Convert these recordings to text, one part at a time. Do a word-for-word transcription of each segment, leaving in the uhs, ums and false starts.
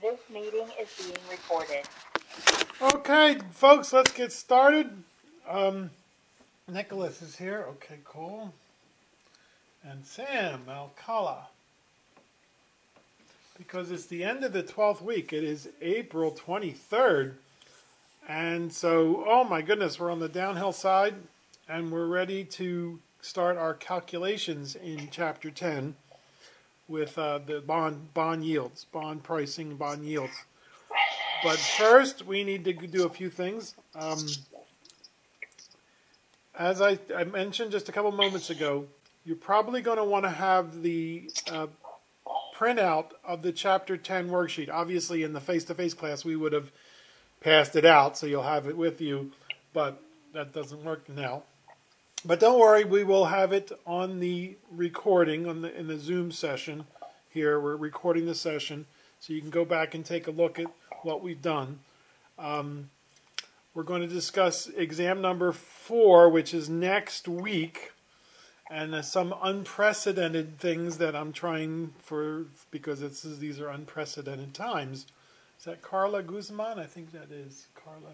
This meeting is being recorded. Okay, folks, let's get started. Um, Nicholas is here. Okay, cool. And Sam Alcala. Because it's the end of the twelfth week. It is April twenty-third. And so, oh my goodness, we're on the downhill side. And we're ready to start our calculations in Chapter ten with uh, the bond bond yields, bond pricing, bond yields. But first, we need to do a few things. Um, as I, I mentioned just a couple moments ago, you're probably going to want to have the uh, printout of the Chapter ten worksheet. Obviously, in the face-to-face class, we would have passed it out, so you'll have it with you, but that doesn't work now. But don't worry, we will have it on the recording on the in the Zoom session here. We're recording the session, so you can go back and take a look at what we've done. Um, we're going to discuss exam number four, which is next week, and there's some unprecedented things that I'm trying for because it's, these are unprecedented times. Is that Carla Guzman? I think that is Carla.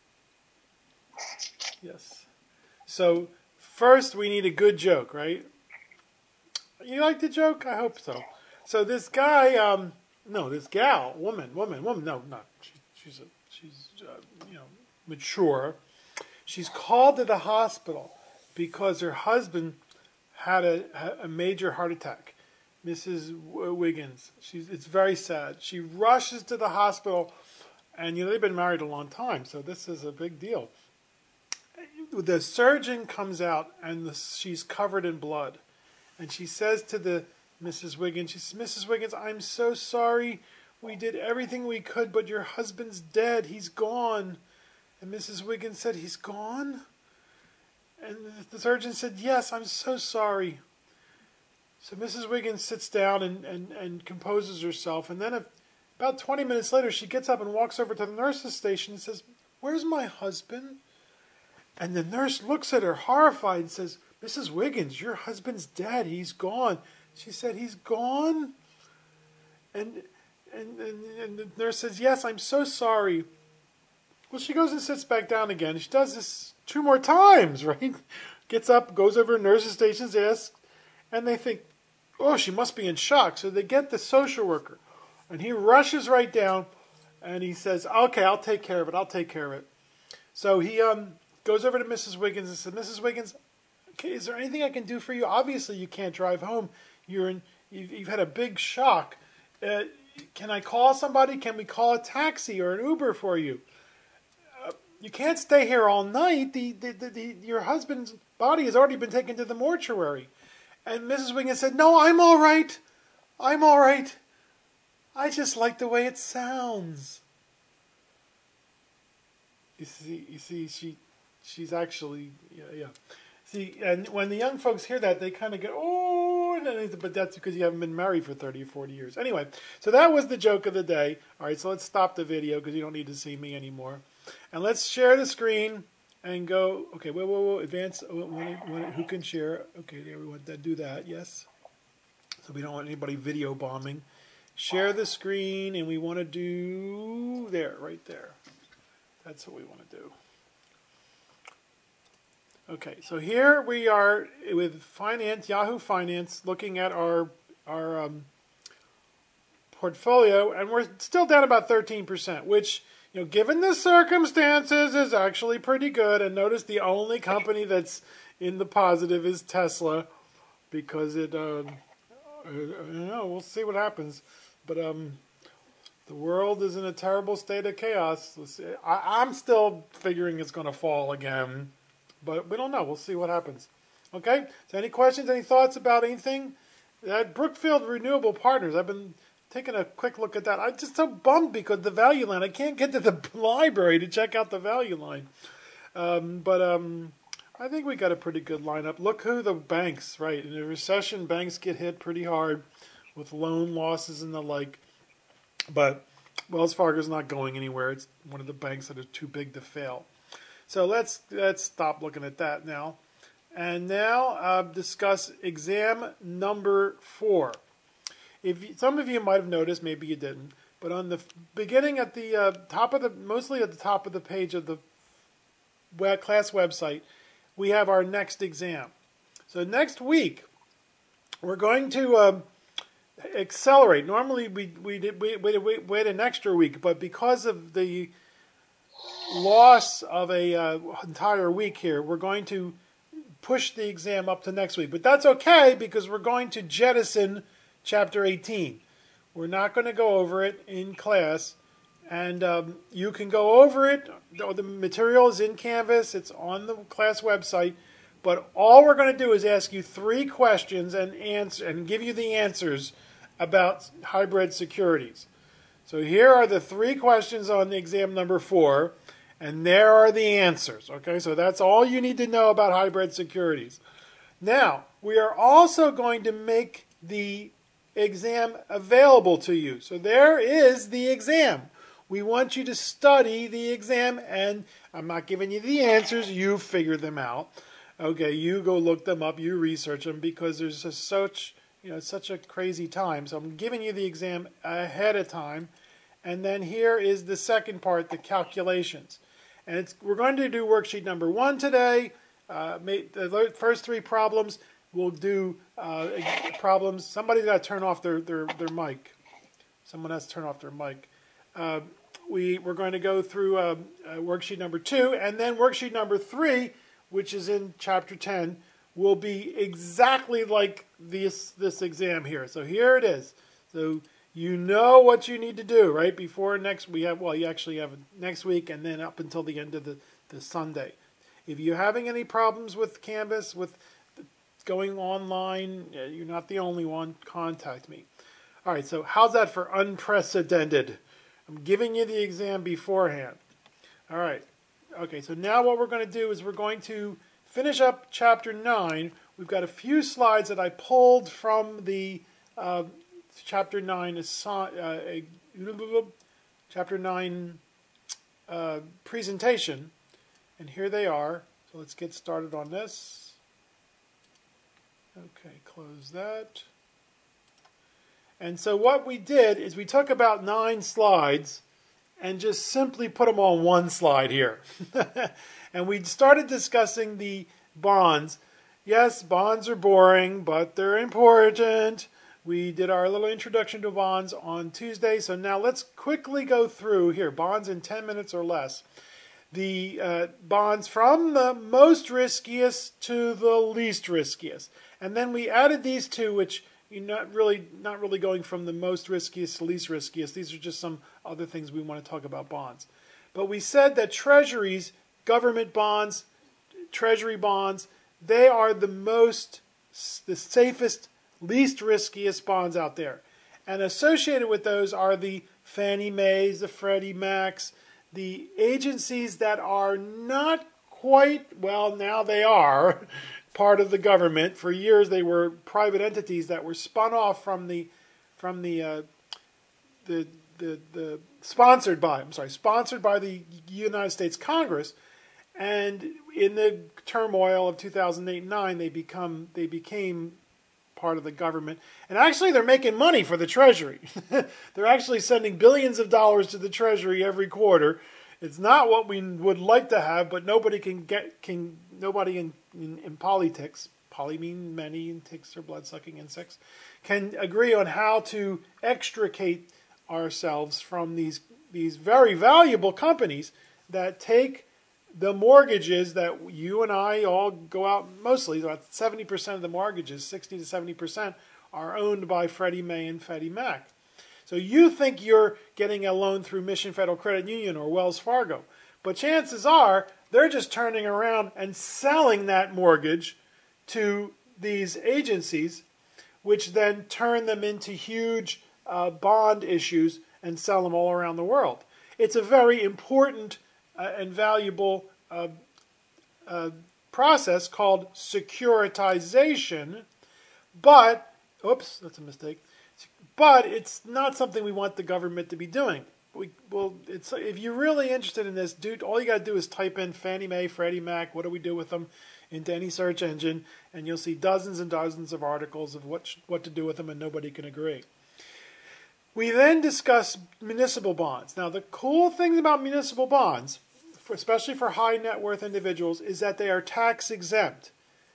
Yes. So first, we need a good joke, right? You like the joke? I hope so. So this guy, um, no, this gal, woman, woman, woman, no, not she, she's a, she's uh, you know mature. She's called to the hospital because her husband had a, a major heart attack. Missus Wiggins, she's it's very sad. She rushes to the hospital, and you know they've been married a long time, so this is a big deal. The surgeon comes out, and the, she's covered in blood. And she says to the Missus Wiggins, she says, Missus Wiggins, I'm so sorry. We did everything we could, but your husband's dead. He's gone. And Missus Wiggins said, he's gone? And the surgeon said, yes, I'm so sorry. So Missus Wiggins sits down and, and, and composes herself. And then if, about twenty minutes later, she gets up and walks over to the nurse's station and says, where's my husband? And the nurse looks at her horrified and says, Missus Wiggins, your husband's dead. He's gone. She said, he's gone? And, and, and, and the nurse says, yes, I'm so sorry. Well, she goes and sits back down again. She does this two more times, right? Gets up, goes over to nurse's station, asks, and they think, oh, she must be in shock. So they get the social worker. And he rushes right down, and he says, okay, I'll take care of it. I'll take care of it. So he um goes over to Missus Wiggins and says, Missus Wiggins, okay, is there anything I can do for you? Obviously, you can't drive home. You're in, you've, you've had a big shock. Uh, can I call somebody? Can we call a taxi or an Uber for you? Uh, you can't stay here all night. The, the, the, the your husband's body has already been taken to the mortuary. And Missus Wiggins said, no, I'm all right. I'm all right. I just like the way it sounds. You see, you see, she, she's actually, yeah, yeah. See, and when the young folks hear that, they kind of go, oh, and then, but that's because you haven't been married for thirty or forty years. Anyway, so that was the joke of the day. All right, so let's stop the video because you don't need to see me anymore. And let's share the screen and go, okay, whoa, whoa, whoa, advance, who can share? Okay, there we want to do that, yes. So we don't want anybody video bombing. Share the screen, and we want to do, there, right there. That's what we want to do. Okay, so here we are with Finance, Yahoo Finance, looking at our our um, portfolio, and we're still down about thirteen percent, which, you know, given the circumstances, is actually pretty good. And notice the only company that's in the positive is Tesla, because it, um, I don't know, we'll see what happens. But um, the world is in a terrible state of chaos. Let's see. I, I'm still figuring it's going to fall again. But we don't know. We'll see what happens. Okay? So any questions, any thoughts about anything? At Brookfield Renewable Partners, I've been taking a quick look at that. I'm just so bummed because the value line. I can't get to the library to check out the value line. Um, but um, I think we got a pretty good lineup. Look who the banks, right? In a recession, banks get hit pretty hard with loan losses and the like. But Wells Fargo's not going anywhere. It's one of the banks that are too big to fail. So let's let's stop looking at that now. And now uh, discuss exam number four. If you, some of you might have noticed, maybe you didn't, But on the beginning at the uh, top of the, mostly at the top of the page of the web, class website, we have our next exam. So next week, we're going to um, accelerate. Normally, we we did we wait, wait, wait an extra week, but because of the loss of a uh, entire week here, we're going to push the exam up to next week. But that's okay because we're going to jettison chapter eighteen. We're not going to go over it in class, and um, you can go over it. The material is in Canvas. It's on the class website. But all we're going to do is ask you three questions and answer and give you the answers about hybrid securities. So here are the three questions on the exam number four, and there are the answers. Okay, so that's all you need to know about hybrid securities. Now, we are also going to make the exam available to you. So there is the exam. We want you to study the exam, and I'm not giving you the answers. You figure them out. Okay, you go look them up. You research them because there's just such, you know, such a crazy time. So I'm giving you the exam ahead of time, and then here is the second part, the calculations. And it's, we're going to do worksheet number one today. Uh, the first three problems. We'll do uh, problems. Somebody's got to turn off their, their, their mic. Someone has to turn off their mic. Uh, we, we're going to go through uh, uh, worksheet number two, and then worksheet number three, which is in chapter ten, will be exactly like this, this exam here. So here it is. So you know what you need to do, right? Before next, we have, well, you actually have next week and then up until the end of the, the Sunday. If you're having any problems with Canvas, with going online, you're not the only one, contact me. All right, so how's that for unprecedented? I'm giving you the exam beforehand. All right, okay, so now what we're going to do is we're going to finish up chapter nine. We've got a few slides that I pulled from the uh, chapter nine, uh, chapter nine uh, presentation, and here they are. So let's get started on this. Okay, close that. And so what we did is we took about nine slides and just simply put them on one slide here. And we started discussing the bonds. Yes, bonds are boring, but they're important. We did our little introduction to bonds on Tuesday. So now let's quickly go through here, bonds in ten minutes or less. The uh, bonds from the most riskiest to the least riskiest. And then we added these two, which you're not really not really going from the most riskiest to least riskiest. These are just some other things we want to talk about bonds. But we said that treasuries, government bonds, treasury bonds, they are the most, the safest, least riskiest bonds out there. And associated with those are the Fannie Mae's, the Freddie Mac's, the agencies that are not quite, well, now they are, part of the government. For years, they were private entities that were spun off from the, from the, uh, the, the, the sponsored by. I'm sorry, sponsored by the United States Congress, and in the turmoil of two thousand eight and nine, they become they became part of the government. And actually, they're making money for the Treasury. They're actually sending billions of dollars to the Treasury every quarter. It's not what we would like to have, but nobody can get can nobody in in, in politics. Poly mean many, and ticks are blood-sucking insects, can agree on how to extricate ourselves from these these very valuable companies that take the mortgages that you and I all go out, mostly about seventy percent of the mortgages, sixty to seventy percent, are owned by Freddie Mae and Freddie Mac. So you think you're getting a loan through Mission Federal Credit Union or Wells Fargo, but chances are they're just turning around and selling that mortgage to these agencies, which then turn them into huge uh, bond issues and sell them all around the world. It's a very important uh, and valuable uh, uh, process called securitization, but, oops, that's a mistake, but it's not something we want the government to be doing. We, well, it's, if you're really interested in this, dude, all you got to do is type in Fannie Mae, Freddie Mac, what do we do with them, into any search engine, and you'll see dozens and dozens of articles of what what to do with them, and nobody can agree. We then discuss municipal bonds. Now, the cool thing about municipal bonds, for, especially for high net worth individuals, is that they are tax exempt.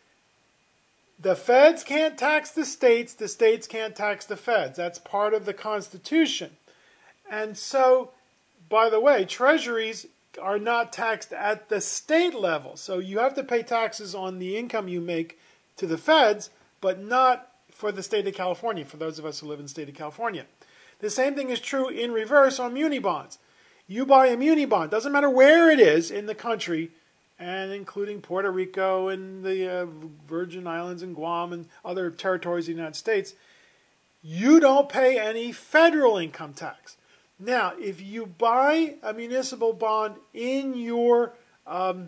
The feds can't tax the states, the states can't tax the feds. That's part of the Constitution. And so, by the way, treasuries are not taxed at the state level. So you have to pay taxes on the income you make to the feds, but not for the state of California, for those of us who live in the state of California. The same thing is true in reverse on muni bonds. You buy a muni bond, doesn't matter where it is in the country, and including Puerto Rico and the uh, Virgin Islands and Guam and other territories of the United States, you don't pay any federal income tax. Now, if you buy a municipal bond in your um,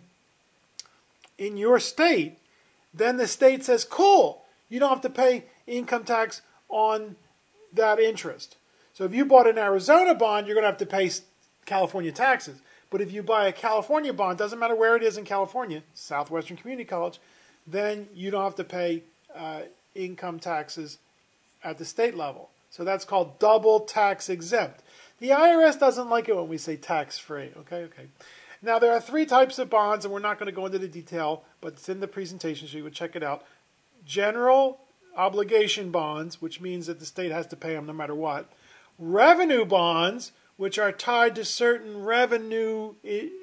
in your state, then the state says, cool, you don't have to pay income tax on that interest. So if you bought an Arizona bond, you're going to have to pay California taxes. But if you buy a California bond, doesn't matter where it is in California, Southwestern Community College, then you don't have to pay uh, income taxes at the state level. So that's called double tax exempt. The I R S doesn't like it when we say tax-free. Okay, okay. Now, there are three types of bonds, and we're not going to go into the detail, but it's in the presentation, so you would check it out. General obligation bonds, which means that the state has to pay them no matter what. Revenue bonds, which are tied to certain revenue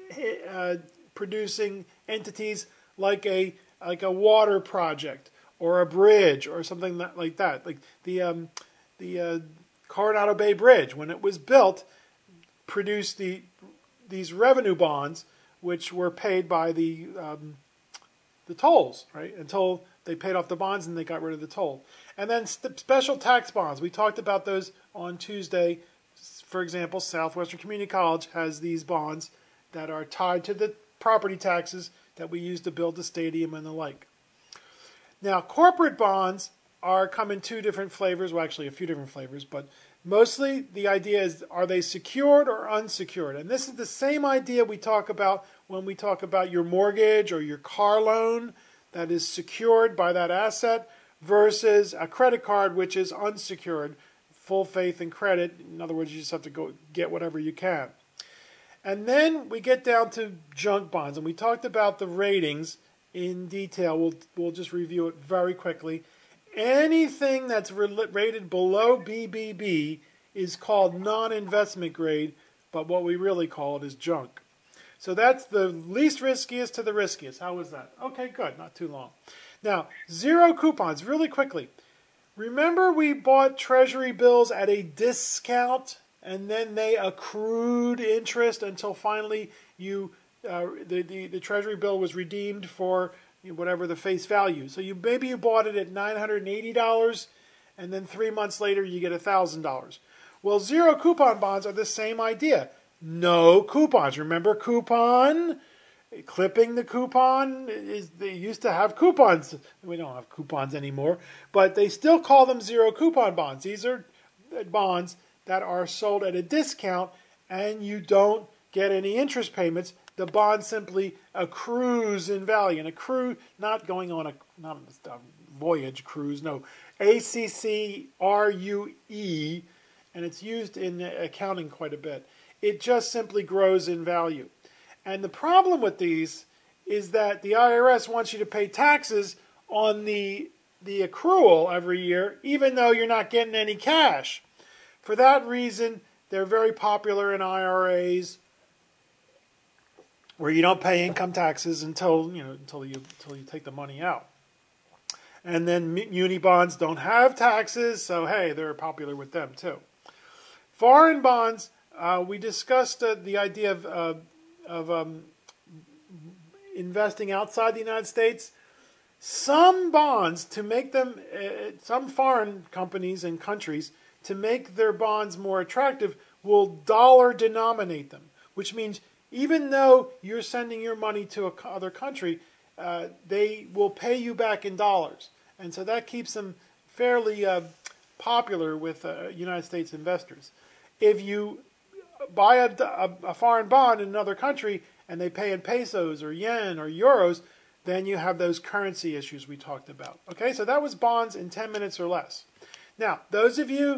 uh, producing entities like a like a water project or a bridge or something like that. Like the um, the uh, Coronado Bay Bridge, when it was built, produced the these revenue bonds, which were paid by the um, the tolls, right? Until they paid off the bonds and they got rid of the toll. And then st- special tax bonds. We talked about those on Tuesday. For example, Southwestern Community College has these bonds that are tied to the property taxes that we use to build the stadium and the like. Now, corporate bonds are come in two different flavors. Well, actually, a few different flavors, but mostly the idea is, are they secured or unsecured? And this is the same idea we talk about when we talk about your mortgage or your car loan that is secured by that asset versus a credit card which is unsecured, full faith and credit. In other words, you just have to go get whatever you can. And then we get down to junk bonds, and we talked about the ratings in detail. We'll, we'll just review it very quickly. Anything that's rated below B B B is called non-investment grade, but what we really call it is junk. So that's the least riskiest to the riskiest. How was that? Okay, good. Not too long. Now, zero coupons, really quickly. Remember we bought treasury bills at a discount, and then they accrued interest until finally you uh, the, the, the treasury bill was redeemed for whatever the face value. So you maybe you bought it at nine hundred eighty dollars, and then three months later you get one thousand dollars. Well, zero coupon bonds are the same idea. No coupons. Remember coupon? Clipping the coupon, is they used to have coupons. We don't have coupons anymore, but they still call them zero coupon bonds. These are bonds that are sold at a discount, and you don't get any interest payments. The bond simply accrues in value. And accrue, not going on a, not a voyage cruise, no. A C C R U E, and it's used in accounting quite a bit. It just simply grows in value. And the problem with these is that the I R S wants you to pay taxes on the, the accrual every year, even though you're not getting any cash. For that reason, they're very popular in I R As where you don't pay income taxes until you know until you until you take the money out. And then muni bonds don't have taxes, so hey, they're popular with them too. Foreign bonds, uh, we discussed uh, the idea of uh, of um, investing outside the United States. Some bonds, to make them, uh, some foreign companies and countries, to make their bonds more attractive, will dollar denominate them, which means even though you're sending your money to a other country, uh, they will pay you back in dollars. And so that keeps them fairly uh, popular with uh, United States investors. If you buy a, a, a foreign bond in another country and they pay in pesos or yen or euros, then you have those currency issues we talked about. Okay, so that was bonds in ten minutes or less. Now, those of you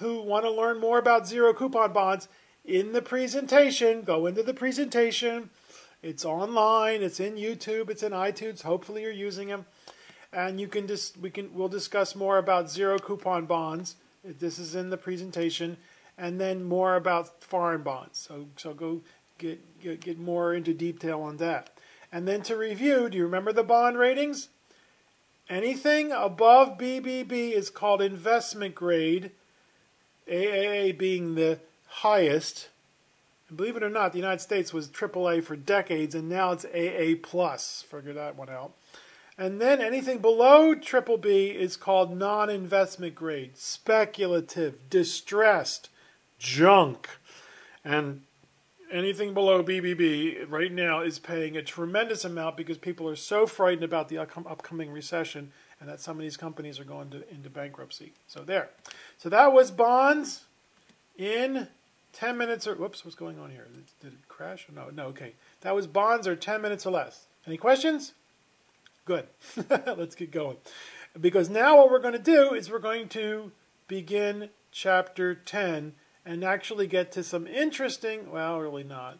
who want to learn more about zero coupon bonds, in the presentation, go into the presentation. It's online, it's in YouTube, it's in iTunes. Hopefully you're using them. And you can just we can we'll discuss more about zero coupon bonds. This is in the presentation, and then more about foreign bonds. So so go get get, get more into detail on that. And then to review, do you remember the bond ratings? Anything above B B B is called investment grade, A A A being the highest. And believe it or not, the United States was triple A for decades, and now it's A A plus. Figure that one out. And then anything below triple B is called non-investment grade, speculative, distressed, junk. And anything below B B B right now is paying a tremendous amount because people are so frightened about the upcoming recession and that some of these companies are going to, into bankruptcy. So there. So that was bonds in ten minutes or, whoops, what's going on here? Did, did it crash? No, no, okay. That was bonds or ten minutes or less. Any questions? Good. Let's get going. Because now what we're going to do is we're going to begin chapter ten and actually get to some interesting, well, really not,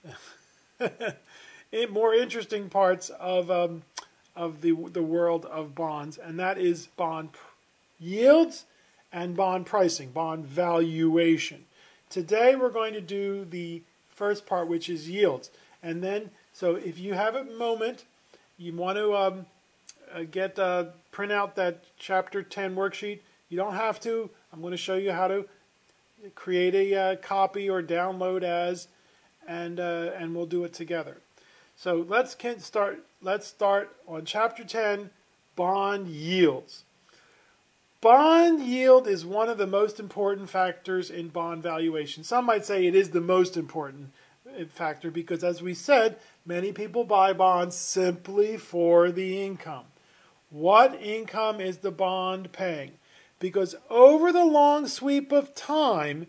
more interesting parts of um, of the the world of bonds, and that is bond yields and bond pricing, bond valuation. Today we're going to do the first part, which is yields, and then so if you have a moment, you want to um, uh, get uh, print out that chapter ten worksheet. You don't have to. I'm going to show you how to create a uh, copy or download as, and uh, and we'll do it together. So let's can start. Let's start on chapter ten, bond yields. Bond yield is one of the most important factors in bond valuation. Some might say it is the most important factor because, as we said, many people buy bonds simply for the income. What income is the bond paying? Because over the long sweep of time,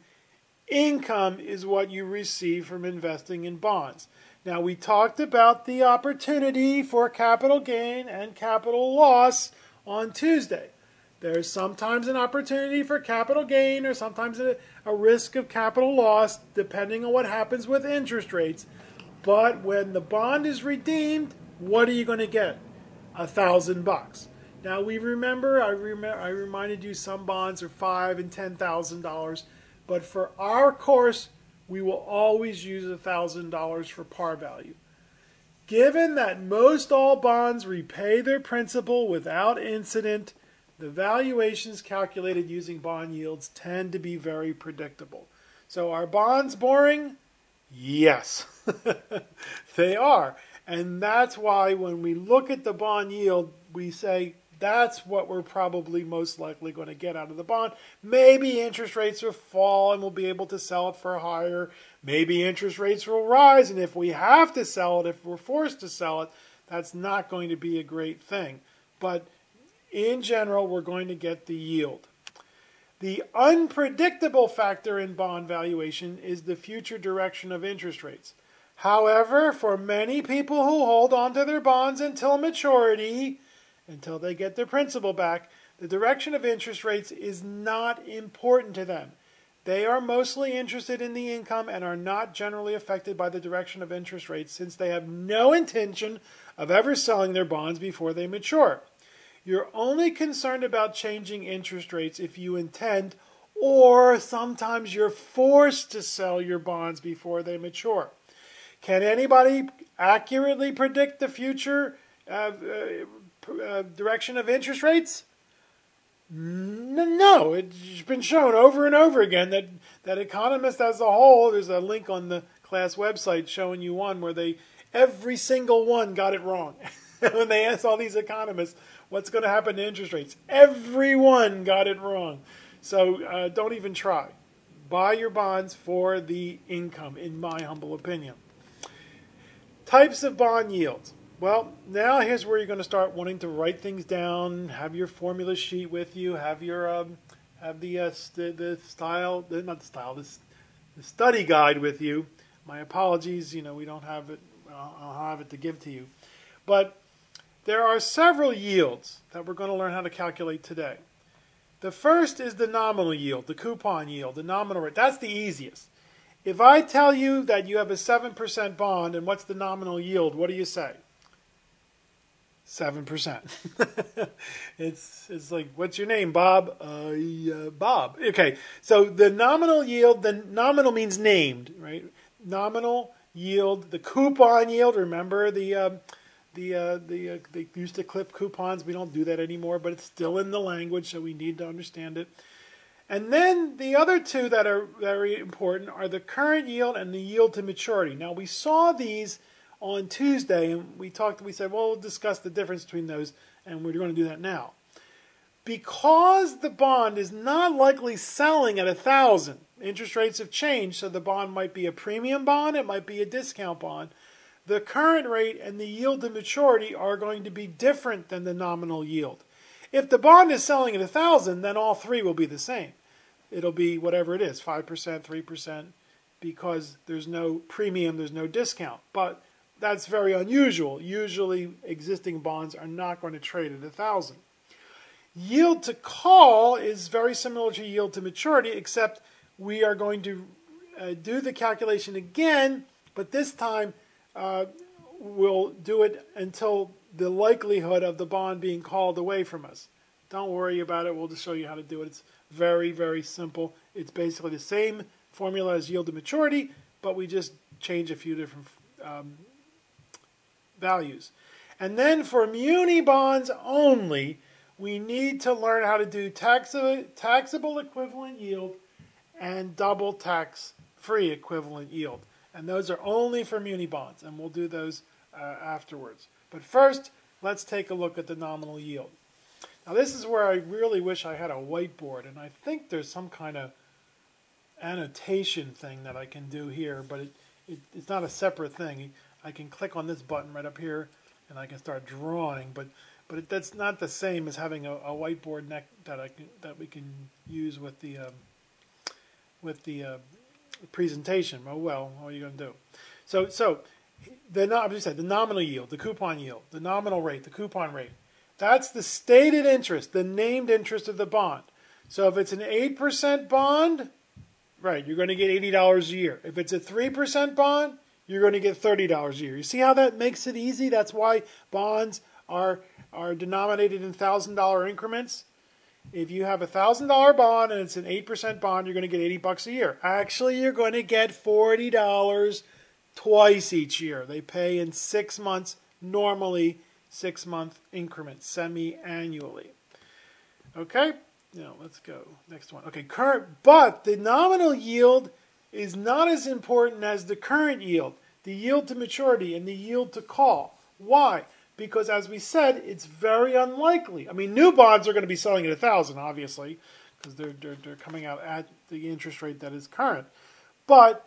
income is what you receive from investing in bonds. Now, we talked about the opportunity for capital gain and capital loss on Tuesday. There's sometimes an opportunity for capital gain or sometimes a, a risk of capital loss depending on what happens with interest rates. But when the bond is redeemed, what are you going to get? A thousand bucks. Now we remember, I remember, I reminded you some bonds are five and ten thousand dollars, but for our course, we will always use a thousand dollars for par value. Given that most all bonds repay their principal without incident, the valuations calculated using bond yields tend to be very predictable. So are bonds boring? Yes, they are. And that's why when we look at the bond yield, we say that's what we're probably most likely going to get out of the bond. Maybe interest rates will fall and we'll be able to sell it for higher. Maybe interest rates will rise, and if we have to sell it, if we're forced to sell it, that's not going to be a great thing. But in general, we're going to get the yield. The unpredictable factor in bond valuation is the future direction of interest rates. However, for many people who hold on to their bonds until maturity, until they get their principal back, the direction of interest rates is not important to them. They are mostly interested in the income and are not generally affected by the direction of interest rates since they have no intention of ever selling their bonds before they mature. You're only concerned about changing interest rates if you intend, or sometimes you're forced to sell your bonds before they mature. Can anybody accurately predict the future uh, uh, uh, direction of interest rates? No, it's been shown over and over again that, that economists as a whole, there's a link on the class website showing you one where they, every single one got it wrong. When they asked all these economists, what's going to happen to interest rates? Everyone got it wrong. So uh, don't even try. Buy your bonds for the income, in my humble opinion. Types of bond yields. Well, now here's where you're going to start wanting to write things down, have your formula sheet with you, have your um, have the, uh, the the style, the, not the style, this the study guide with you. My apologies, you know we don't have it. I'll have it to give to you, but there are several yields that we're going to learn how to calculate today. The first is the nominal yield, the coupon yield, the nominal rate. That's the easiest. If I tell you that you have a seven percent bond and what's the nominal yield, what do you say? seven percent. it's it's like, what's your name, Bob? Uh, uh, Bob. Okay, so the nominal yield, the nominal means named, right? Nominal yield, the coupon yield, remember the um, the uh, the uh, they used to clip coupons. We don't do that anymore, but it's still in the language, so we need to understand it. And then the other two that are very important are the current yield and the yield to maturity. Now, we saw these on Tuesday, and we talked. We said, well, we'll discuss the difference between those, and we're going to do that now. Because the bond is not likely selling at a thousand, interest rates have changed, so the bond might be a premium bond, it might be a discount bond. The current rate and the yield to maturity are going to be different than the nominal yield. If the bond is selling at a thousand, then all three will be the same. It'll be whatever it is, five percent, three percent, because there's no premium, there's no discount. But that's very unusual. Usually existing bonds are not going to trade at a thousand. Yield to call is very similar to yield to maturity, except we are going to uh, do the calculation again, but this time uh, we'll do it until the likelihood of the bond being called away from us. Don't worry about it. We'll just show you how to do it. It's very, very simple. It's basically the same formula as yield to maturity, but we just change a few different um, values. And then for muni bonds only, we need to learn how to do taxable, taxable equivalent yield and double tax-free equivalent yield. And those are only for muni bonds, and we'll do those uh, afterwards. But first, let's take a look at the nominal yield. Now, this is where I really wish I had a whiteboard, and I think there's some kind of annotation thing that I can do here, but it, it, it's not a separate thing. I can click on this button right up here, and I can start drawing, but but it, that's not the same as having a, a whiteboard neck that I can, that we can use with the um, with the uh, presentation. Oh well, what are you going to do? So so the I'm just saying the nominal yield, the coupon yield, the nominal rate, the coupon rate. That's the stated interest, the named interest of the bond. So if it's an eight percent bond, right, you're going to get eighty dollars a year. If it's a three percent bond, you're going to get thirty dollars a year. You see how that makes it easy? That's why bonds are, are denominated in one thousand dollar increments. If you have a one thousand dollar bond and it's an eight percent bond, you're going to get eighty bucks a year. Actually, you're going to get forty dollars twice each year. They pay in six months, normally six-month increments, semi-annually. Okay? Now, let's go. Next one. Okay, current, but the nominal yield is not as important as the current yield, the yield to maturity and the yield to call. Why? Because as we said, it's very unlikely. I mean, new bonds are going to be selling at a thousand, obviously, because they're, they're they're coming out at the interest rate that is current. But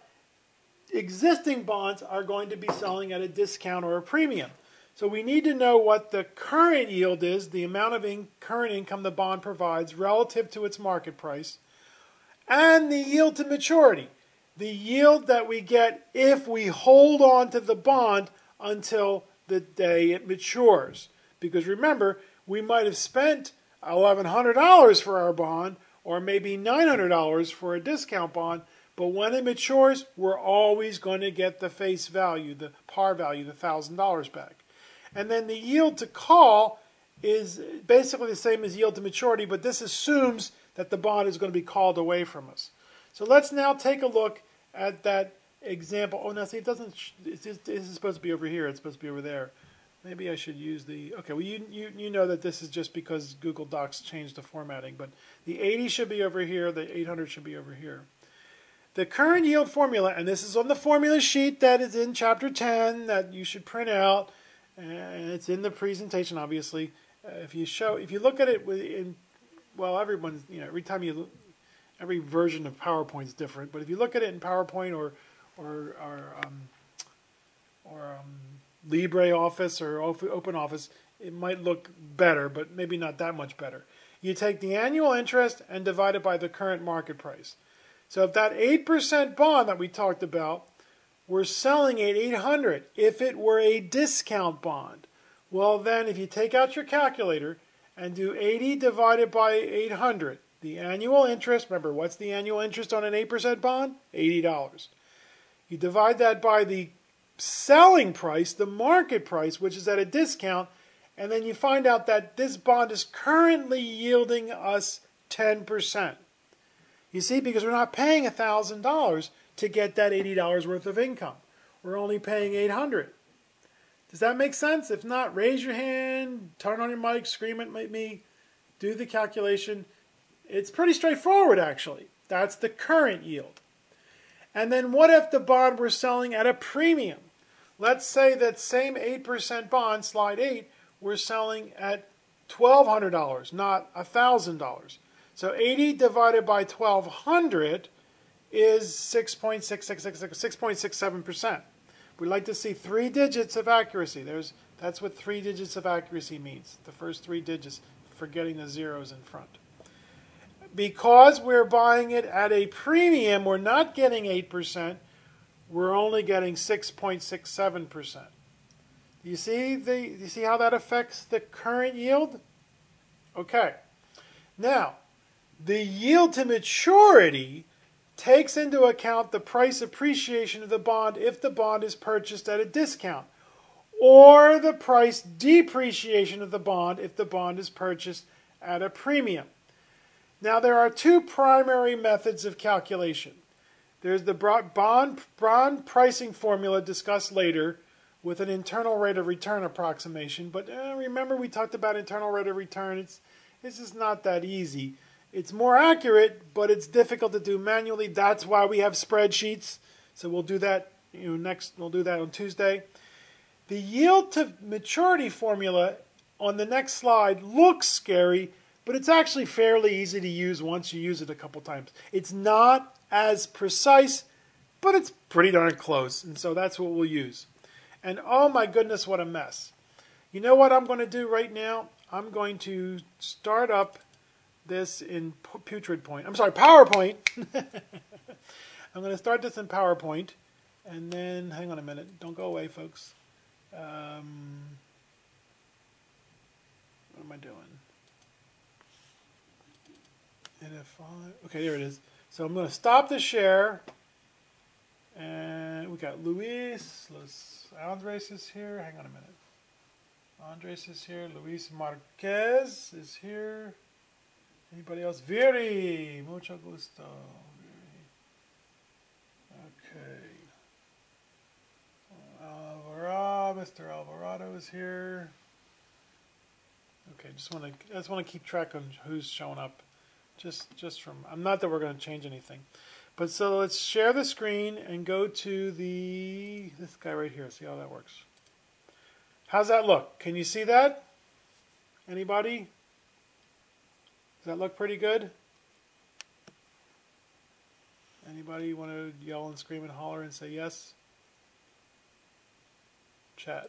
existing bonds are going to be selling at a discount or a premium. So we need to know what the current yield is, the amount of in current income the bond provides relative to its market price, and the yield to maturity, the yield that we get if we hold on to the bond until the day it matures. Because remember, we might have spent eleven hundred dollars for our bond, or maybe nine hundred dollars for a discount bond, but when it matures, we're always going to get the face value, the par value, the one thousand dollars back. And then the yield to call is basically the same as yield to maturity, but this assumes that the bond is going to be called away from us. So let's now take a look at that example. Oh, now see, it doesn't, it's, just, it's supposed to be over here. It's supposed to be over there. Maybe I should use the, okay, well, you, you, you know that this is just because Google Docs changed the formatting, but the eighty should be over here, the eight hundred should be over here. The current yield formula, and this is on the formula sheet that is in chapter ten that you should print out, and it's in the presentation, obviously. Uh, if you show, if you look at it in, well, everyone's, you know, every time you, every version of PowerPoint is different. But if you look at it in PowerPoint or, or, or, um, or um, LibreOffice or OpenOffice, it might look better, but maybe not that much better. You take the annual interest and divide it by the current market price. So if that eight percent bond that we talked about, we're selling at eight hundred. If it were a discount bond, well then if you take out your calculator and do eighty divided by eight hundred, The annual interest, remember, what's the annual interest on an eight percent bond? eighty dollars. You divide that by the selling price, the market price, which is at a discount, and then you find out that this bond is currently yielding us ten percent. You see, because we're not paying one thousand dollars to get that eighty dollars worth of income. We're only paying eight hundred dollars. Does that make sense? If not, raise your hand, turn on your mic, scream at me, do the calculation. It's pretty straightforward, actually. That's the current yield. And then what if the bond we're selling at a premium? Let's say that same eight percent bond, slide eight, we're selling at twelve hundred dollars, not one thousand dollars. So eighty divided by twelve hundred is six point six six six six, six point six seven percent. We'd like to see three digits of accuracy. There's, that's what three digits of accuracy means. The first three digits, forgetting the zeros in front. Because we're buying it at a premium, we're not getting eight percent. We're only getting six point six seven percent. You see the, you see how that affects the current yield? Okay. Now, the yield to maturity takes into account the price appreciation of the bond if the bond is purchased at a discount, or the price depreciation of the bond if the bond is purchased at a premium. Now, there are two primary methods of calculation. There's the bond, bond pricing formula discussed later with an internal rate of return approximation. But uh, remember we talked about internal rate of return. It's, this is not that easy. It's more accurate, but it's difficult to do manually. That's why we have spreadsheets. So we'll do that, you know, next. We'll do that on Tuesday. The yield to maturity formula on the next slide looks scary, but it's actually fairly easy to use once you use it a couple times. It's not as precise, but it's pretty darn close. And so that's what we'll use. And oh my goodness, what a mess. You know what I'm going to do right now? I'm going to start up this in Putrid Point. I'm sorry, PowerPoint. I'm going to start this in PowerPoint. And then, hang on a minute. Don't go away, folks. Um, what am I doing? And if I, okay, there it is. So I'm going to stop the share. And we got Luis, Los Andres is here. Hang on a minute. Andres is here. Luis Marquez is here. Anybody else? Viri, mucho gusto. Viri. Okay. Alvarado, Mister Alvarado is here. Okay, just want to, I just want to keep track on who's showing up. Just, just from, I'm not that we're going to change anything. But so let's share the screen and go to the, this guy right here. See how that works. How's that look? Can you see that? Anybody? Does that look pretty good? Anybody want to yell and scream and holler and say yes? Chat.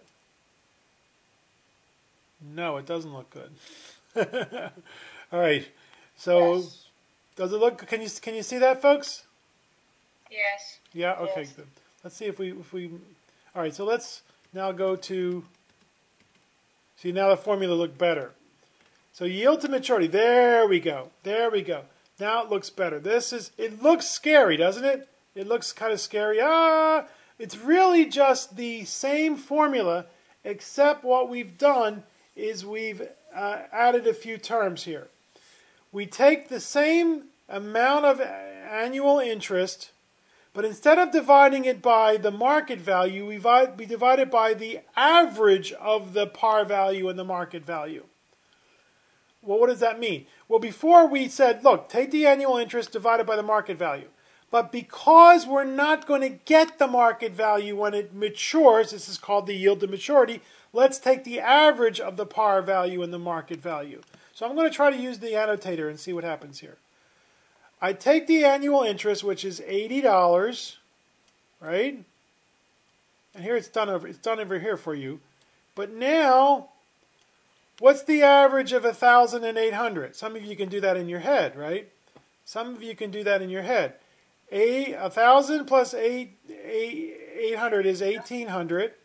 No, it doesn't look good. All right. So, yes. Does it look? Can you can you see that, folks? Yes. Yeah. Okay. Yes. Good. Let's see if we if we. All right. So let's now go to. See, now the formula looked better. So yield to maturity. There we go. There we go. Now it looks better. This is. It looks scary, doesn't it? It looks kind of scary. Ah, it's really just the same formula, except what we've done is we've uh, added a few terms here. We take the same amount of annual interest, but instead of dividing it by the market value, we divide it by the average of the par value and the market value. Well, what does that mean? Well, before we said, look, take the annual interest divided by the market value. But because we're not going to get the market value when it matures, this is called the yield to maturity, let's take the average of the par value and the market value. So I'm going to try to use the annotator and see what happens here. I take the annual interest, which is eighty dollars, right? And here it's done over, it's done over here for you. But now, what's the average of one thousand eight hundred? Some of you can do that in your head, right? Some of you can do that in your head. A, one thousand plus eight, eight, eight hundred is eighteen hundred.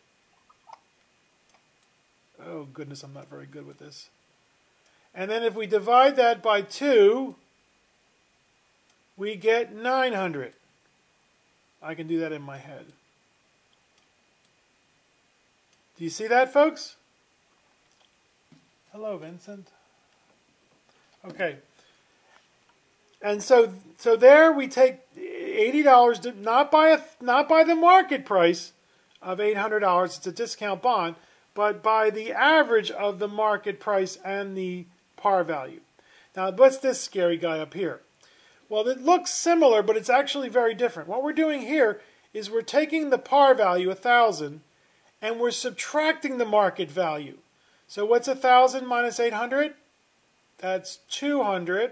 Oh, goodness, I'm not very good with this. And then if we divide that by two, we get nine hundred. I can do that in my head. Do you see that, folks? Hello, Vincent. Okay. And so, so there we take eighty dollars, not by a, not by the market price of eight hundred dollars. It's a discount bond, but by the average of the market price and the par value. Now, what's this scary guy up here? Well, it looks similar, but it's actually very different. What we're doing here is we're taking the par value, one thousand, and we're subtracting the market value. So what's one thousand minus eight hundred? That's two hundred.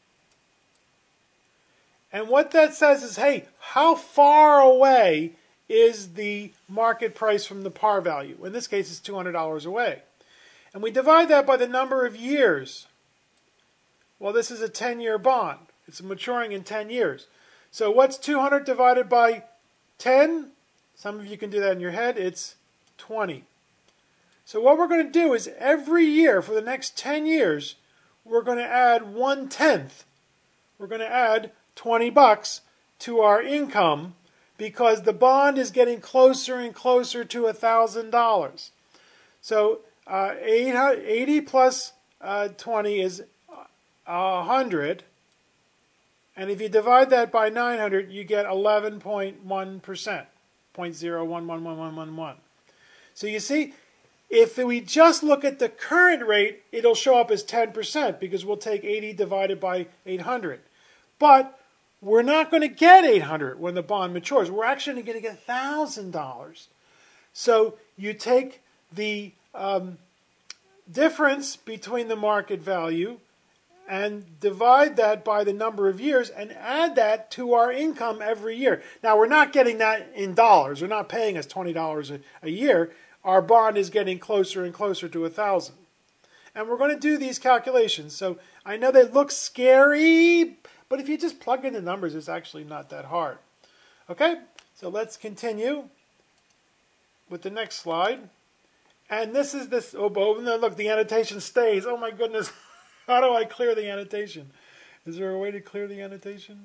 And what that says is, hey, how far away is the market price from the par value? In this case, it's two hundred dollars away. And we divide that by the number of years. Well, this is a ten-year bond. It's maturing in ten years. So what's two hundred divided by ten? Some of you can do that in your head. It's twenty. So what we're going to do is every year for the next ten years, we're going to add one-tenth. We're going to add twenty bucks to our income because the bond is getting closer and closer to one thousand dollars. So uh, eighty plus uh, twenty is one hundred. And if you divide that by nine hundred, you get eleven point one percent, zero point zero one one one one one one. So you see, if we just look at the current rate, it'll show up as ten percent because we'll take eighty divided by eight hundred. But we're not going to get eight hundred when the bond matures. We're actually going to get one thousand dollars. So you take the um, difference between the market value and divide that by the number of years and add that to our income every year. Now, we're not getting that in dollars. They're not paying us twenty dollars a, a year. Our bond is getting closer and closer to one thousand dollars. And we're going to do these calculations. So I know they look scary, but if you just plug in the numbers, it's actually not that hard. Okay, so let's continue with the next slide. And this is this, oh, no, look, the annotation stays. Oh my goodness. How do I clear the annotation? Is there a way to clear the annotation?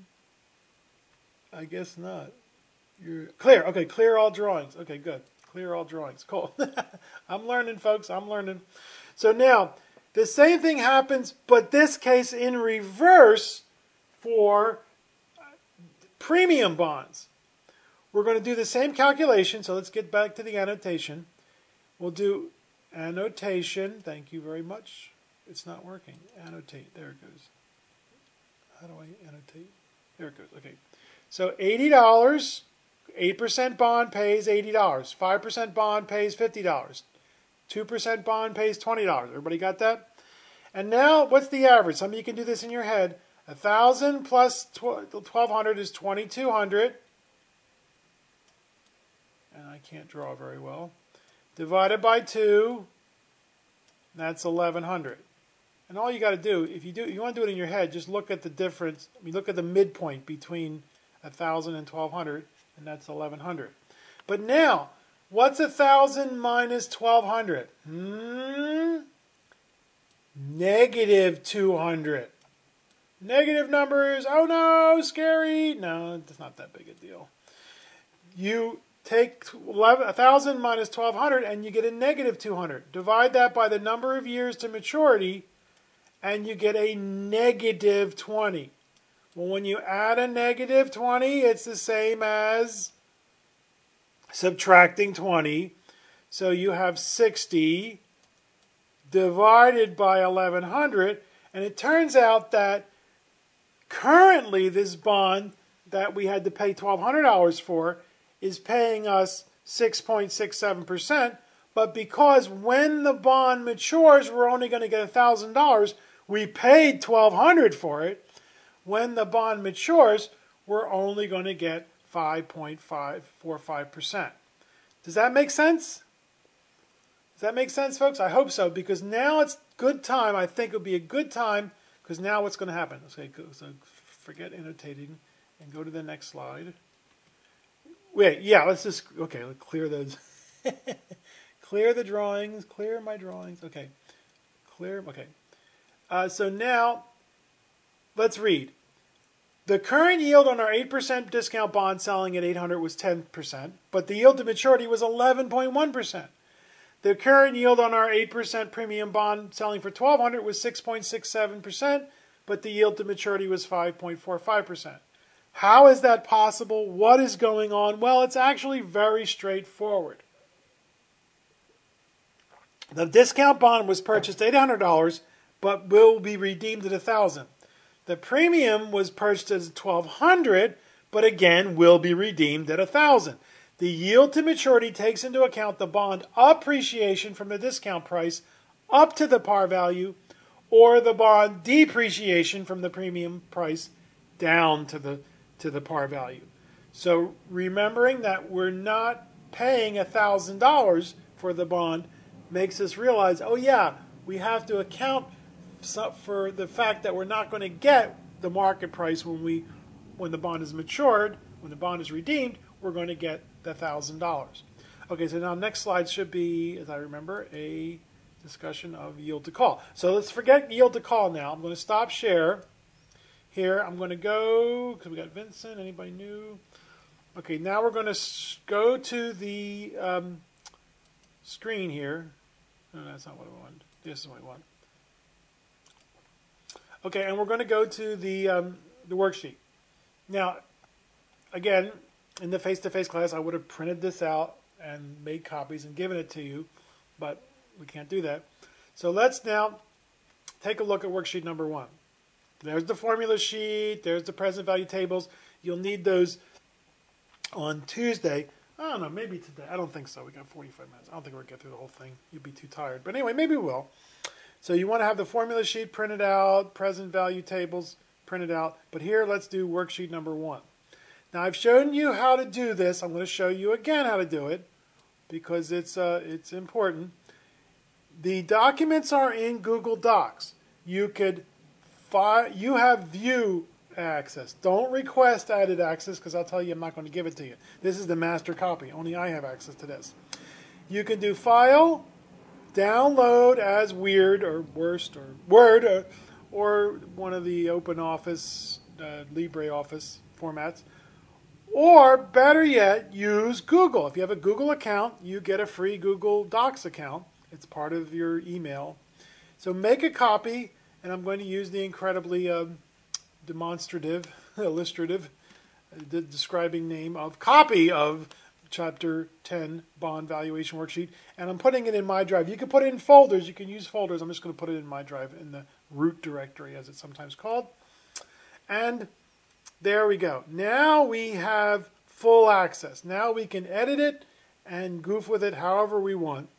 I guess not. You're clear. Okay, clear all drawings. Okay, good. Clear all drawings. Cool. I'm learning, folks. I'm learning. So now, the same thing happens, but this case in reverse for premium bonds. We're going to do the same calculation. So let's get back to the annotation. We'll do annotation. Thank you very much. It's not working. Annotate. There it goes. How do I annotate? There it goes. Okay. So eighty dollars. eight percent bond pays eighty dollars. five percent bond pays fifty dollars. two percent bond pays twenty dollars. Everybody got that? And now, what's the average? Some of you can do this in your head. one thousand plus twelve hundred is twenty-two hundred. And I can't draw very well. Divided by two, that's eleven hundred. And all you got to do, if you do, you want to do it in your head, just look at the difference. I mean, look at the midpoint between one thousand and twelve hundred, and that's eleven hundred. But now, what's one thousand minus twelve hundred? Hmm? Negative two hundred. Negative numbers, oh no, scary. No, it's not that big a deal. You take one thousand minus twelve hundred and you get a negative two hundred. Divide that by the number of years to maturity and you get a negative twenty. Well, when you add a negative twenty, it's the same as subtracting twenty. So you have sixty divided by eleven hundred. And it turns out that currently this bond that we had to pay twelve hundred dollars for is paying us six point six seven percent. But because when the bond matures, we're only going to get one thousand dollars, we paid twelve hundred dollars for it. When the bond matures, we're only going to get five point five four five percent. Does that make sense? Does that make sense, folks? I hope so, because now it's good time. I think it would be a good time, because now what's going to happen? Okay, so forget annotating and go to the next slide. Wait, yeah, let's just, okay, let's clear those. Clear the drawings, clear my drawings. Okay, clear, okay. Uh, so now, let's read. The current yield on our eight percent discount bond selling at eight hundred was ten percent, but the yield to maturity was eleven point one percent. The current yield on our eight percent premium bond selling for twelve hundred was six point six seven percent, but the yield to maturity was five point four five percent. How is that possible? What is going on? Well, it's actually very straightforward. The discount bond was purchased at eight hundred dollars, but will be redeemed at one thousand dollars. The premium was purchased at twelve hundred dollars, but again will be redeemed at one thousand dollars. The yield to maturity takes into account the bond appreciation from the discount price up to the par value, or the bond depreciation from the premium price down to the to the par value. So remembering that we're not paying one thousand dollars for the bond makes us realize, oh yeah, we have to account for the fact that we're not going to get the market price when we when the bond is matured, when the bond is redeemed, we're going to get the one thousand dollars. Okay, so now next slide should be, as I remember, a discussion of yield to call. So let's forget yield to call now. I'm going to stop share. Here, I'm going to go, because we got Vincent, anybody new? Okay, now we're going to go to the um, screen here. No, that's not what I want. This is what I want. Okay, and we're going to go to the, um, the worksheet. Now, again, in the face-to-face class, I would have printed this out and made copies and given it to you, but we can't do that. So let's now take a look at worksheet number one. There's the formula sheet. There's the present value tables. You'll need those on Tuesday. I don't know, maybe today. I don't think so. We got forty-five minutes. I don't think we're going to get through the whole thing. You'll be too tired. But anyway, maybe we will. So you want to have the formula sheet printed out, present value tables printed out. But here, let's do worksheet number one. Now, I've shown you how to do this. I'm going to show you again how to do it because it's, uh, it's important. The documents are in Google Docs. You could fi- you have view access. Don't request added access because I'll tell you I'm not going to give it to you. This is the master copy. Only I have access to this. You can do file, download as weird or worst or Word or, or one of the Open Office, uh, LibreOffice formats. Or better yet, use Google. If you have a Google account, you get a free Google Docs account. It's part of your email. So make a copy, and I'm going to use the incredibly um, demonstrative, illustrative, uh, describing name of copy of Chapter ten Bond Valuation Worksheet, and I'm putting it in my drive. You can put it in folders. You can use folders. I'm just going to put it in my drive in the root directory, as it's sometimes called. And there we go. Now we have full access. Now we can edit it and goof with it however we want.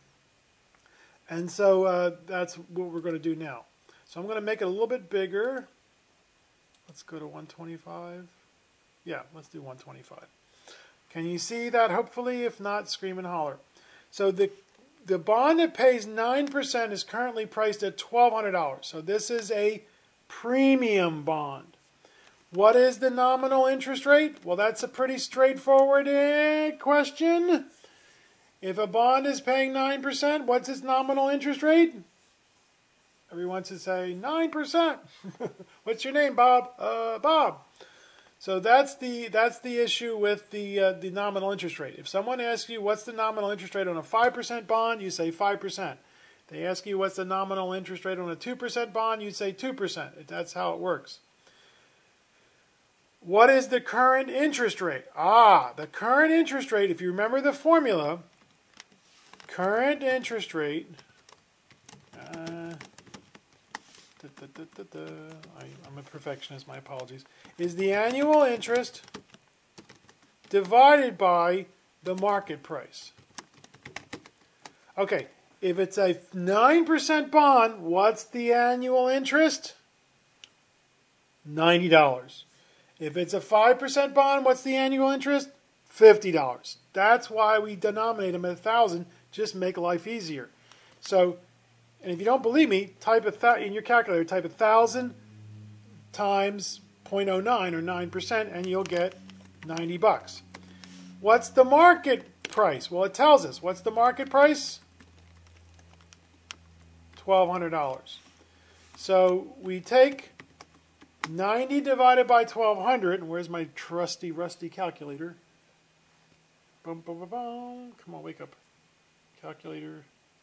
And so uh, that's what we're going to do now. So I'm going to make it a little bit bigger. Let's go to one twenty-five. Yeah, let's do one twenty-five. Can you see that? Hopefully, if not, scream and holler. So the the bond that pays nine percent is currently priced at twelve hundred dollars. So this is a premium bond. What is the nominal interest rate? Well, that's a pretty straightforward eh, question. If a bond is paying nine percent, what's its nominal interest rate? Everyone should say nine percent. What's your name, Bob? Uh, Bob. So that's the that's the issue with the uh, the nominal interest rate. If someone asks you what's the nominal interest rate on a five percent bond, you say five percent. They ask you what's the nominal interest rate on a two percent bond, you say two percent. That's how it works. What is the current interest rate? Ah, the current interest rate, if you remember the formula, current interest rate, uh, Da, da, da, da, da. I, I'm a perfectionist, my apologies, is the annual interest divided by the market price. Okay, if it's a nine percent bond, what's the annual interest? ninety dollars. If it's a five percent bond, what's the annual interest? fifty dollars. That's why we denominate them at one thousand, just make life easier. So, and if you don't believe me, type a th- in your calculator, type one thousand times zero point zero nine or nine percent and you'll get ninety bucks. What's the market price? Well, it tells us. What's the market price? twelve hundred dollars. So we take ninety divided by twelve hundred, and where's my trusty, rusty calculator? Boom, boom, boom, boom. Come on, wake up. Calculator.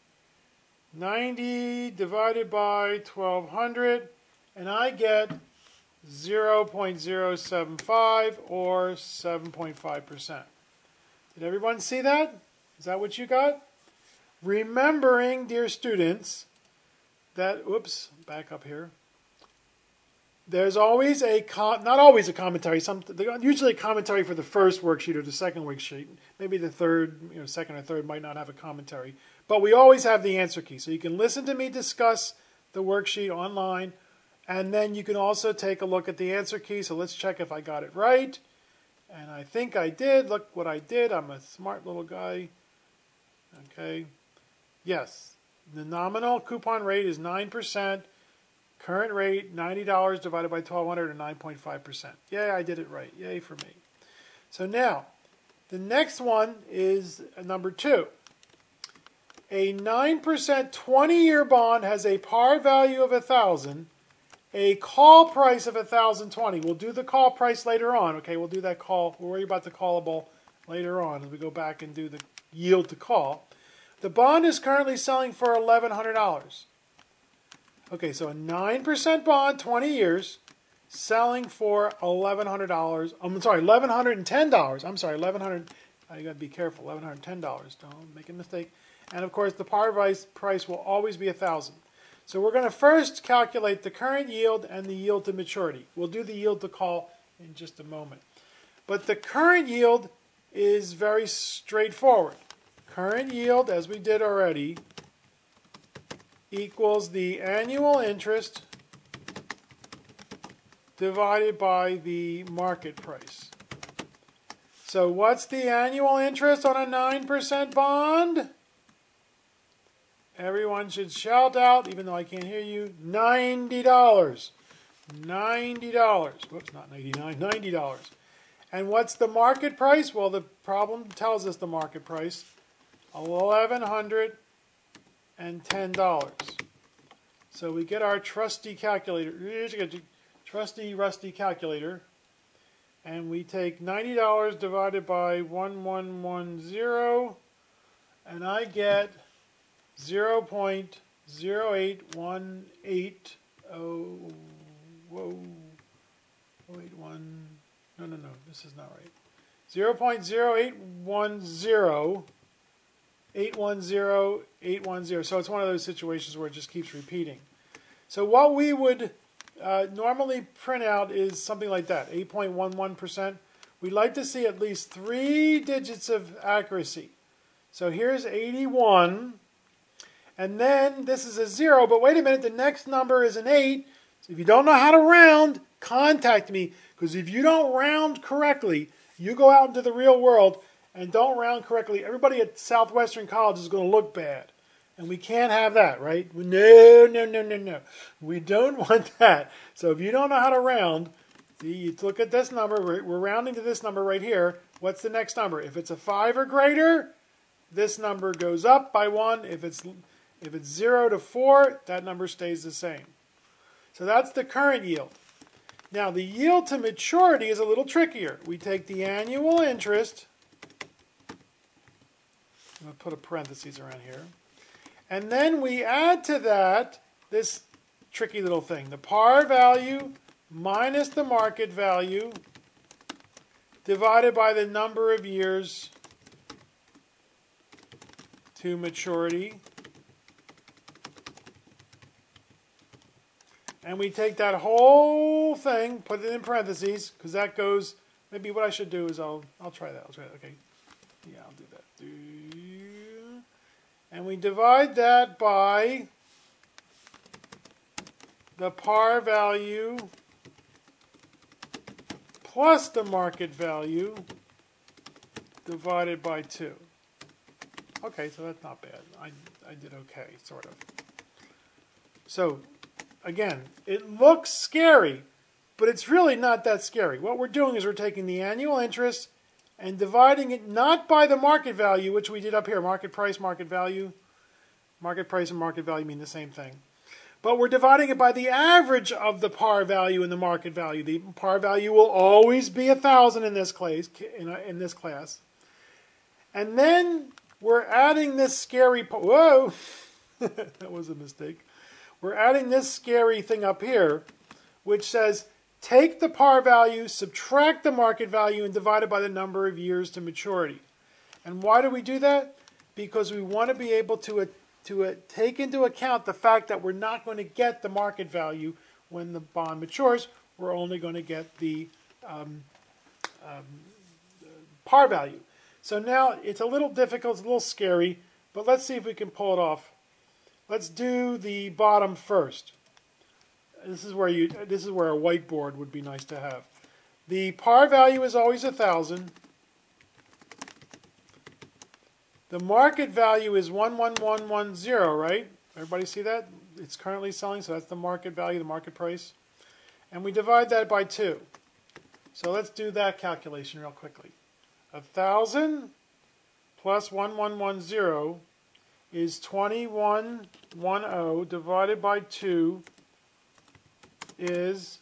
ninety divided by twelve hundred, and I get zero point zero seven five or seven point five percent. Did everyone see that? Is that what you got? Remembering, dear students, that, oops, back up here. There's always a, not always a commentary, some, usually a commentary for the first worksheet or the second worksheet. Maybe the third, you know, second or third might not have a commentary. But we always have the answer key. So you can listen to me discuss the worksheet online, and then you can also take a look at the answer key. So let's check if I got it right. And I think I did. Look what I did. I'm a smart little guy. Okay. Yes. The nominal coupon rate is nine percent. Current rate, ninety dollars divided by twelve hundred, or nine point five percent. Yay, I did it right. Yay for me. So now, the next one is number two. A nine percent twenty-year bond has a par value of one thousand dollars, a call price of one thousand twenty dollars. We'll do the call price later on. Okay, we'll do that call. We'll worry about the callable later on as we go back and do the yield to call. The bond is currently selling for eleven hundred dollars. Okay, so a nine percent bond, twenty years, selling for eleven hundred dollars. I'm sorry, eleven hundred ten dollars. I'm sorry, eleven hundred dollars. You got to be careful, eleven hundred ten dollars. Don't make a mistake. And of course, the par price price will always be one thousand dollars. So we're going to first calculate the current yield and the yield to maturity. We'll do the yield to call in just a moment. But the current yield is very straightforward. Current yield, as we did already, equals the annual interest divided by the market price. So what's the annual interest on a nine percent bond? Everyone should shout out, even though I can't hear you, ninety dollars. ninety dollars. Whoops, not ninety-nine dollars, ninety dollars. And what's the market price? Well, the problem tells us the market price, eleven hundred ten dollars. So we get our trusty calculator, trusty rusty calculator, and we take ninety dollars divided by one thousand one hundred ten, and I get zero point zero eight one eight oh, whoa, oh eight one, no, no, no, this is not right. zero point zero eight one zero eight one zero eight one zero. So it's one of those situations where it just keeps repeating. So what we would uh, normally print out is something like that, eight point one one percent. We'd like to see at least three digits of accuracy. So here's eighty-one. And then this is a zero, but wait a minute, the next number is an eight. So if you don't know how to round, contact me, because if you don't round correctly, you go out into the real world and don't round correctly, everybody at Southwestern College is going to look bad. And we can't have that, right? No, no, no, no, no. We don't want that. So if you don't know how to round, see, you look at this number, we're, we're rounding to this number right here. What's the next number? If it's a five or greater, this number goes up by one. If it's If it's zero to four, that number stays the same. So that's the current yield. Now, the yield to maturity is a little trickier. We take the annual interest. I'm going to put a parentheses around here. And then we add to that this tricky little thing. The par value minus the market value divided by the number of years to maturity. And we take that whole thing, put it in parentheses, because that goes, maybe what I should do is I'll I'll try that. I'll try that. Okay. Yeah, I'll do that. And we divide that by the par value plus the market value divided by two. Okay, so that's not bad. I, I did okay, sort of. So, again, it looks scary, but it's really not that scary. What we're doing is we're taking the annual interest and dividing it not by the market value, which we did up here, market price, market value. Market price and market value mean the same thing. but we're dividing it by the average of the par value and the market value. The par value will always be one thousand in this class, in, in this class. And then we're adding this scary, whoa, that was a mistake. We're adding this scary thing up here, which says, take the par value, subtract the market value, and divide it by the number of years to maturity. And why do we do that? Because we want to be able to, uh, to uh, take into account the fact that we're not going to get the market value when the bond matures. We're only going to get the um, um, par value. So now it's a little difficult, it's a little scary, but let's see if we can pull it off. Let's do the bottom first. This is where you. This is where a whiteboard would be nice to have. The par value is always a thousand. The market value is one one one one zero, right? Everybody see that? It's currently selling, so that's the market value, the market price. And we divide that by two. So let's do that calculation real quickly. A thousand plus one one one zero is twenty-one ten divided by two is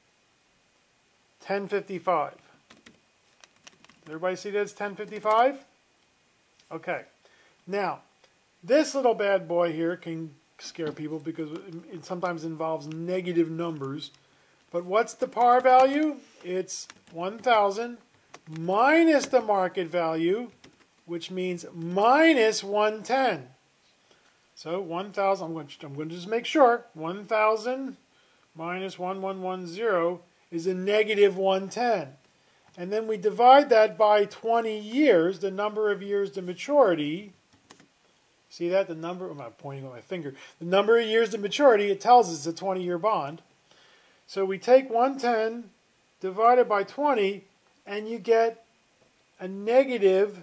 ten fifty-five. Does everybody see that it's ten fifty-five? Okay. Now, this little bad boy here can scare people because it sometimes involves negative numbers. But what's the par value? It's one thousand minus the market value, which means minus one hundred ten. So one thousand, I'm going to, I'm going to just make sure, one thousand minus one one one zero is a negative one hundred ten. And then we divide that by twenty years, the number of years to maturity. See that? The number, I'm not pointing with my finger. The number of years to maturity, it tells us it's a twenty-year bond. So we take one hundred ten divided by twenty, and you get a negative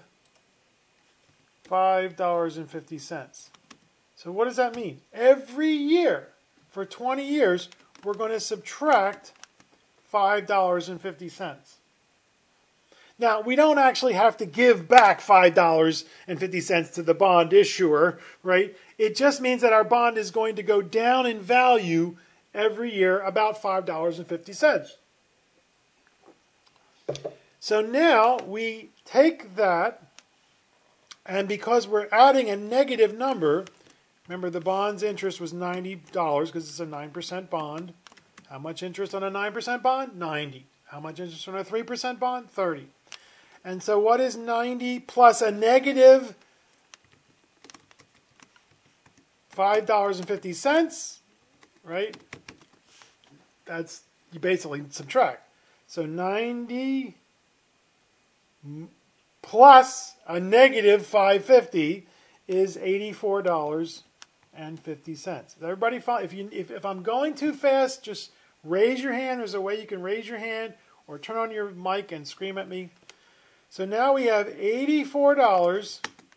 five dollars and fifty cents. So what does that mean? Every year, for twenty years, we're going to subtract five dollars and fifty cents. Now, we don't actually have to give back five dollars and fifty cents to the bond issuer, right? It just means that our bond is going to go down in value every year about five dollars and fifty cents. So now we take that, and because we're adding a negative number, remember the bond's interest was ninety dollars because it's a nine percent bond. How much interest on a nine percent bond? ninety. How much interest on a three percent bond? thirty. And so what is ninety plus a negative five dollars and fifty cents, right? That's, you basically subtract. So ninety plus a negative five hundred fifty is eighty-four dollars and fifty cents. Does everybody follow? If, you, if, if I'm going too fast, just raise your hand. There's a way you can raise your hand or turn on your mic and scream at me. So now we have eighty-four dollars.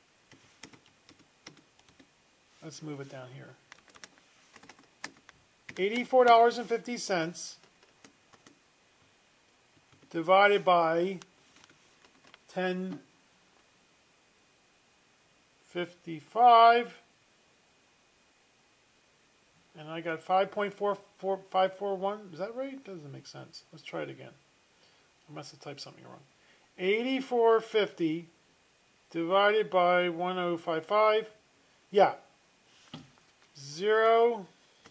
Let's move it down here. eighty-four dollars and fifty cents divided by ten fifty-five. And I got five point four four five four one. Is that right? Doesn't make sense. Let's try it again. I must have typed something wrong. eighty-four fifty divided by one thousand fifty-five. Yeah. zero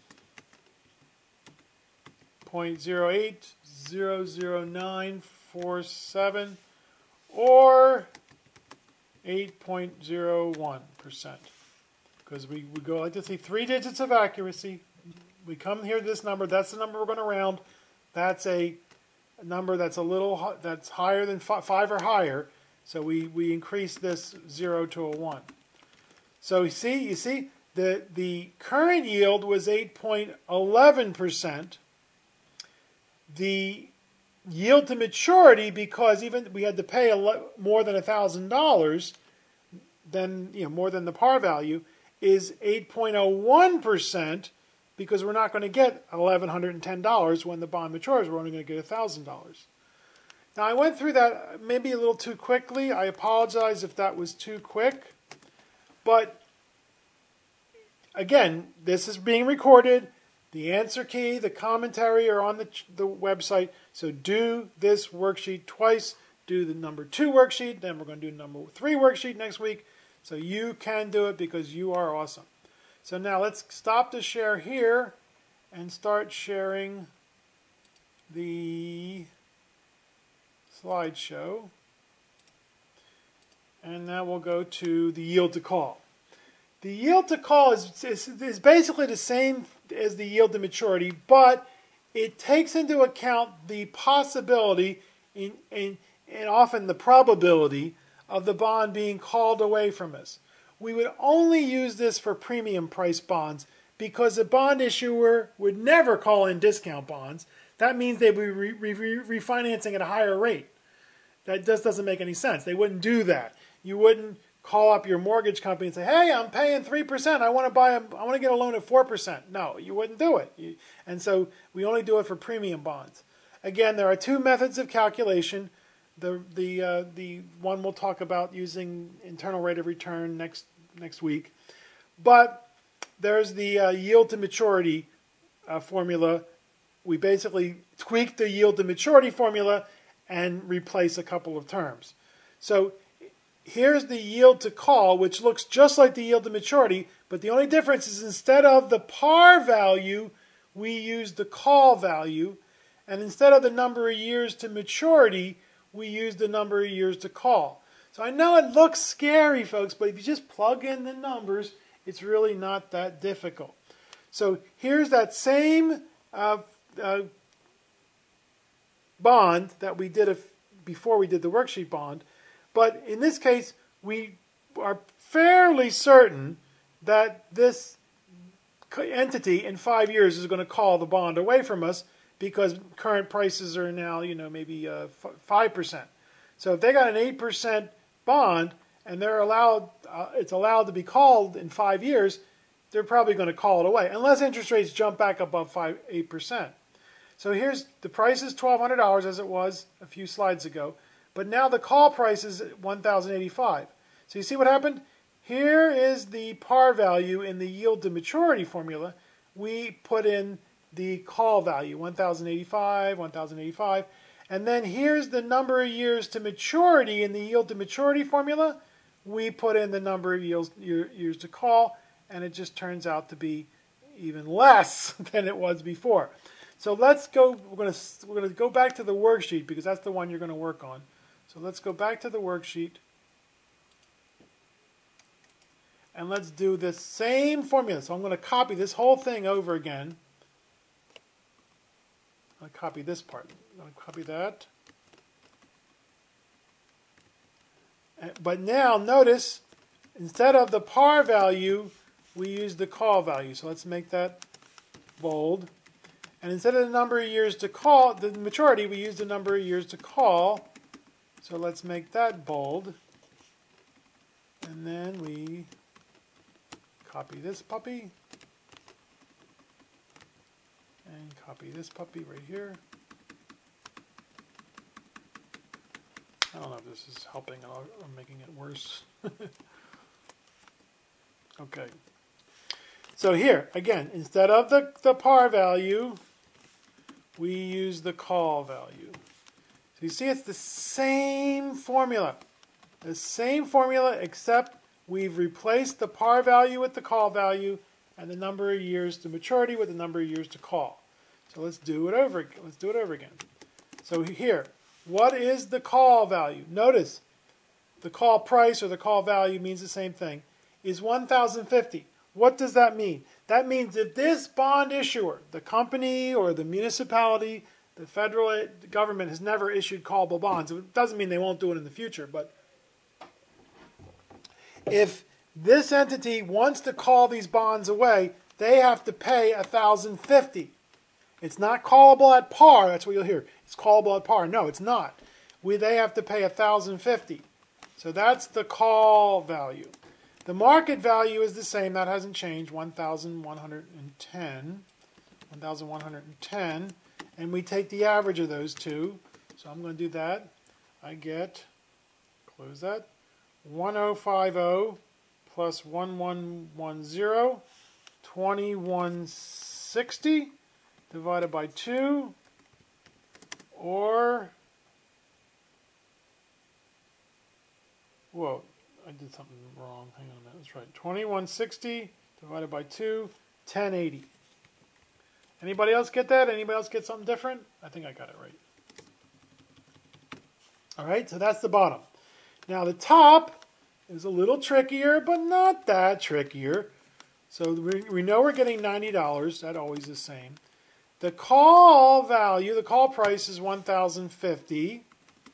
point zero eight zero zero nine four seven or eight point zero one percent. Because we, we go like to see three digits of accuracy. We come here to this number. That's the number we're going to round. That's a number that's a little that's higher than five or higher. So we, we increase this zero to a one. So you see, you see the the current yield was eight point one one percent. The yield to maturity, because even we had to pay a lo- more than a thousand dollars, than you know more than the par value, is eight point zero one percent, because we're not going to get one thousand one hundred ten dollars when the bond matures. We're only going to get one thousand dollars. Now, I went through that maybe a little too quickly. I apologize if that was too quick. But, again, this is being recorded. The answer key, the commentary are on the, the website. So do this worksheet twice. Do the number two worksheet. Then we're going to do number three worksheet next week. So you can do it because you are awesome. So now let's stop the share here and start sharing the slideshow. And now we'll go to the yield to call. The yield to call is, is, is basically the same as the yield to maturity, but it takes into account the possibility in, in, and often the probability of the bond being called away from us. We would only use this for premium price bonds because a bond issuer would never call in discount bonds. That means they'd be re re refinancing at a higher rate. That just doesn't make any sense. They wouldn't do that. You wouldn't call up your mortgage company and say, hey, I'm paying three percent. I want to buy a, I want to get a loan at four percent. No, you wouldn't do it. You, and so we only do it for premium bonds. Again, there are two methods of calculation. The, the, uh, the one we'll talk about using internal rate of return next, next week. But there's the uh, yield to maturity uh, formula. We basically tweak the yield to maturity formula and replace a couple of terms. So here's the yield to call, which looks just like the yield to maturity, but the only difference is instead of the par value, we use the call value, and instead of the number of years to maturity, we use the number of years to call. So I know it looks scary, folks, but if you just plug in the numbers, it's really not that difficult. So here's that same uh, uh, bond that we did a, before we did the worksheet bond. But in this case, we are fairly certain that this entity in five years is going to call the bond away from us because current prices are now, you know, maybe uh, five percent. So if they got an eight percent bond and they're allowed, uh, it's allowed to be called in five years, they're probably going to call it away, unless interest rates jump back above five, eight percent. So here's the price is twelve hundred dollars as it was a few slides ago. But now the call price is one thousand eighty-five. So you see what happened? Here is the par value in the yield to maturity formula. We put in the call value, one thousand eighty-five, one thousand eighty-five. And then here's the number of years to maturity in the yield to maturity formula. We put in the number of years, years to call, and it just turns out to be even less than it was before. So let's go, we're going to, we're going to go back to the worksheet because that's the one you're going to work on. So let's go back to the worksheet and let's do this same formula. So I'm going to copy this whole thing over again. I'll copy this part. I'm going to copy that. But now notice, instead of the par value, we use the call value. So let's make that bold. And instead of the number of years to call, the maturity, we use the number of years to call. So let's make that bold. And then we copy this puppy. And copy this puppy right here. I don't know if this is helping or making it worse. Okay. So here, again, instead of the, the par value, we use the call value. So you see it's the same formula. The same formula except we've replaced the par value with the call value and the number of years to maturity with the number of years to call. So let's do it over, let's do it over again. So here, what is the call value? Notice the call price or the call value means the same thing, is one thousand fifty. What does that mean? That means if this bond issuer, the company or the municipality, the federal government has never issued callable bonds. It doesn't mean they won't do it in the future, but if this entity wants to call these bonds away, they have to pay one thousand fifty. It's not callable at par. That's what you'll hear. It's callable at par. No, it's not. We, they have to pay one thousand fifty. So that's the call value. The market value is the same. That hasn't changed, one thousand one hundred ten. one thousand one hundred ten. And we take the average of those two. So I'm going to do that. I get, close that, one thousand fifty plus one thousand one hundred ten, twenty-one sixty divided by two, or, whoa, I did something wrong. Hang on a minute. That's right. twenty-one sixty divided by two, ten eighty. Anybody else get that? Anybody else get something different? I think I got it right. All right, so that's the bottom. Now the top is a little trickier, but not that trickier. So we, we know we're getting ninety dollars. That always the same. The call value, the call price is one thousand fifty dollars.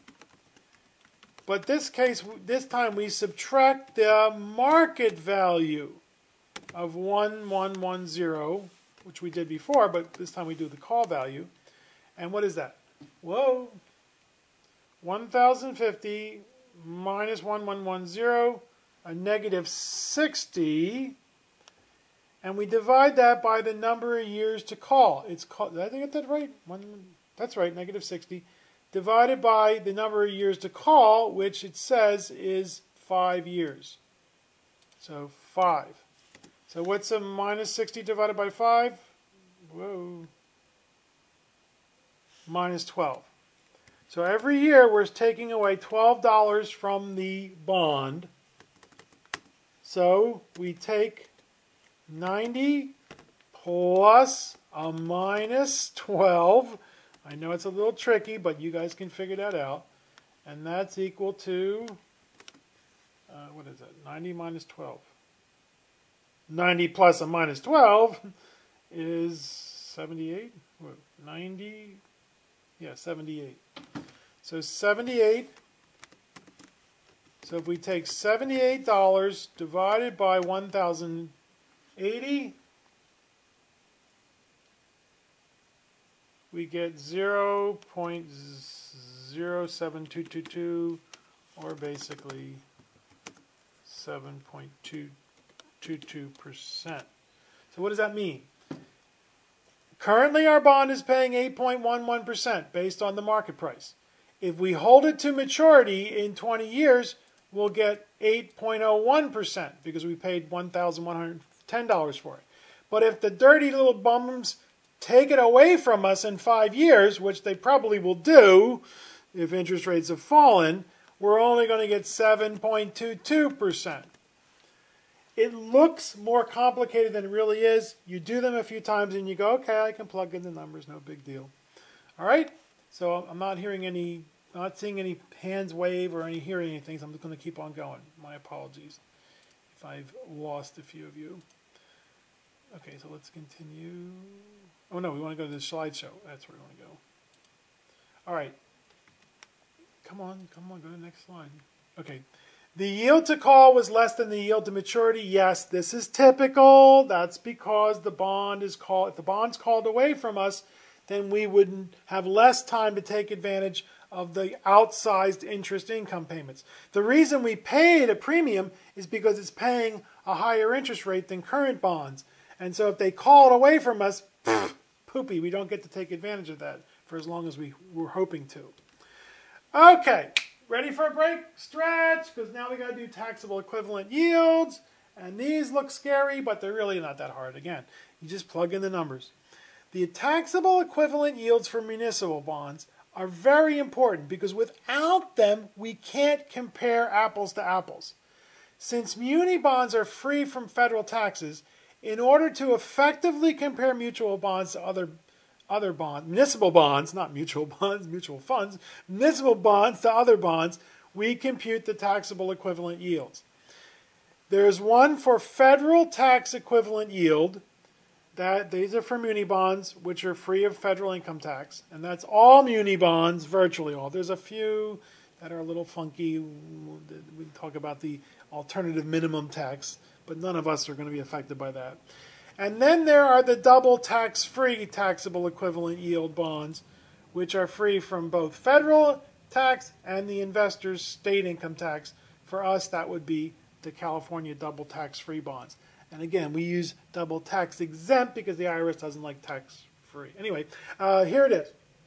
But this case, this time we subtract the market value of one thousand one hundred ten, which we did before, but this time we do the call value. And what is that? Whoa. one thousand fifty minus one thousand one hundred ten, a negative sixty. And we divide that by the number of years to call. It's called, did I get that right? One, that's right, negative sixty. Divided by the number of years to call, which it says is five years. So five. So what's a minus sixty divided by five? Whoa. Minus twelve. So every year we're taking away twelve dollars from the bond. So we take ninety plus a minus twelve. I know it's a little tricky, but you guys can figure that out. And that's equal to, uh, what is that? ninety minus twelve. ninety plus a minus twelve is seventy-eight. What, ninety? Yeah, seventy-eight. So seventy-eight. So if we take seventy-eight dollars divided by one thousand eighty, we get zero point zero seven two two two, or basically seven point two two two percent. So what does that mean? Currently our bond is paying eight point one one percent based on the market price. If we hold it to maturity in twenty years, we'll get eight point zero one percent because we paid one thousand one hundred ten dollars for it. But if the dirty little bums take it away from us in five years, which they probably will do if interest rates have fallen, we're only going to get seven point two two percent. It looks more complicated than it really is. You do them a few times and you go, okay, I can plug in the numbers, no big deal. All right? So I'm not hearing any, not seeing any hands wave or any hearing anything, so I'm just going to keep on going. My apologies if I've lost a few of you. Okay, so let's continue. Oh no, we want to go to the slideshow. That's where we want to go. All right. Come on, come on, go to the next slide. Okay. The yield to call was less than the yield to maturity. Yes, this is typical. That's because the bond is called, if the bond's called away from us, then we would have less time to take advantage of the outsized interest income payments. The reason we paid a premium is because it's paying a higher interest rate than current bonds. And so if they call it away from us, pff, poopy, we don't get to take advantage of that for as long as we were hoping to. Okay, ready for a break? Stretch, because now we got to do taxable equivalent yields. And these look scary, but they're really not that hard. Again, you just plug in the numbers. The taxable equivalent yields for municipal bonds are very important because without them, we can't compare apples to apples. Since muni bonds are free from federal taxes, in order to effectively compare mutual bonds to other other bonds, municipal bonds, not mutual bonds, mutual funds, municipal bonds to other bonds, we compute the taxable equivalent yields. There's one for federal tax equivalent yield. That these are for muni bonds, which are free of federal income tax, and that's all muni bonds, virtually all. There's a few that are a little funky. We talk about the alternative minimum tax, but none of us are going to be affected by that. And then there are the double tax-free taxable equivalent yield bonds, which are free from both federal tax and the investor's state income tax. For us, that would be the California double tax-free bonds. And again, we use double tax exempt because the I R S doesn't like tax free. Anyway, uh, here it is.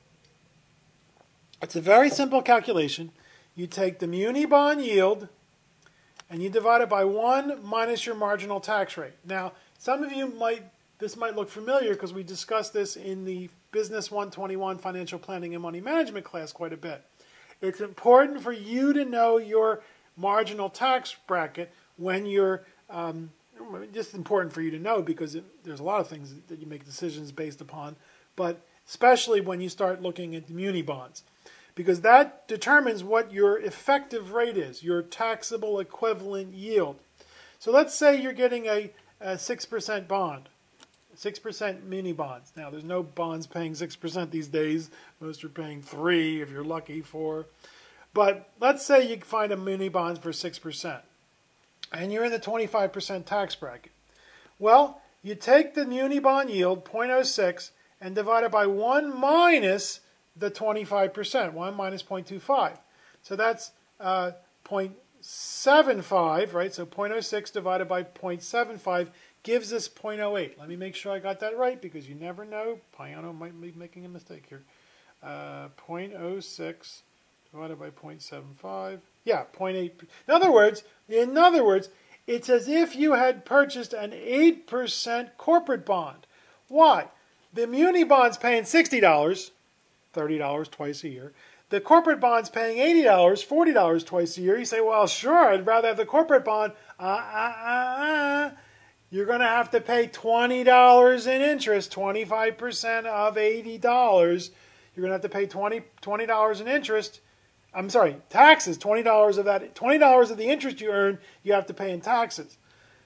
It's a very simple calculation. You take the muni bond yield and you divide it by one minus your marginal tax rate. Now, some of you might this might look familiar because we discussed this in the Business one twenty-one Financial Planning and Money Management class quite a bit. It's important for you to know your marginal tax bracket when you're, um, just important for you to know because it, there's a lot of things that you make decisions based upon, but especially when you start looking at muni bonds, because that determines what your effective rate is, your taxable equivalent yield. So let's say you're getting a, a six percent bond, six percent muni bonds. Now, there's no bonds paying six percent these days. Most are paying three if you're lucky, four. But let's say you find a muni bond for six percent, and you're in the twenty-five percent tax bracket. Well, you take the muni bond yield, zero point zero six, and divide it by one minus the twenty-five percent, one minus zero point two five. So that's uh, zero point seven five, right? So zero point zero six divided by zero point seven five gives us zero point zero eight. Let me make sure I got that right because you never know. Piano might be making a mistake here. Uh, zero point zero six divided by zero point seven five. Yeah, zero point eight. In other words, in other words, it's as if you had purchased an eight percent corporate bond. Why? The muni bond's paying sixty dollars, thirty dollars twice a year. The corporate bond's paying eighty dollars, forty dollars twice a year. You say, well, sure, I'd rather have the corporate bond. Uh, uh, uh, uh. You're going to have to pay twenty dollars in interest, twenty-five percent of eighty dollars. You're going to have to pay twenty dollars in interest. I'm sorry, taxes, twenty dollars of that, twenty dollars of the interest you earn, you have to pay in taxes.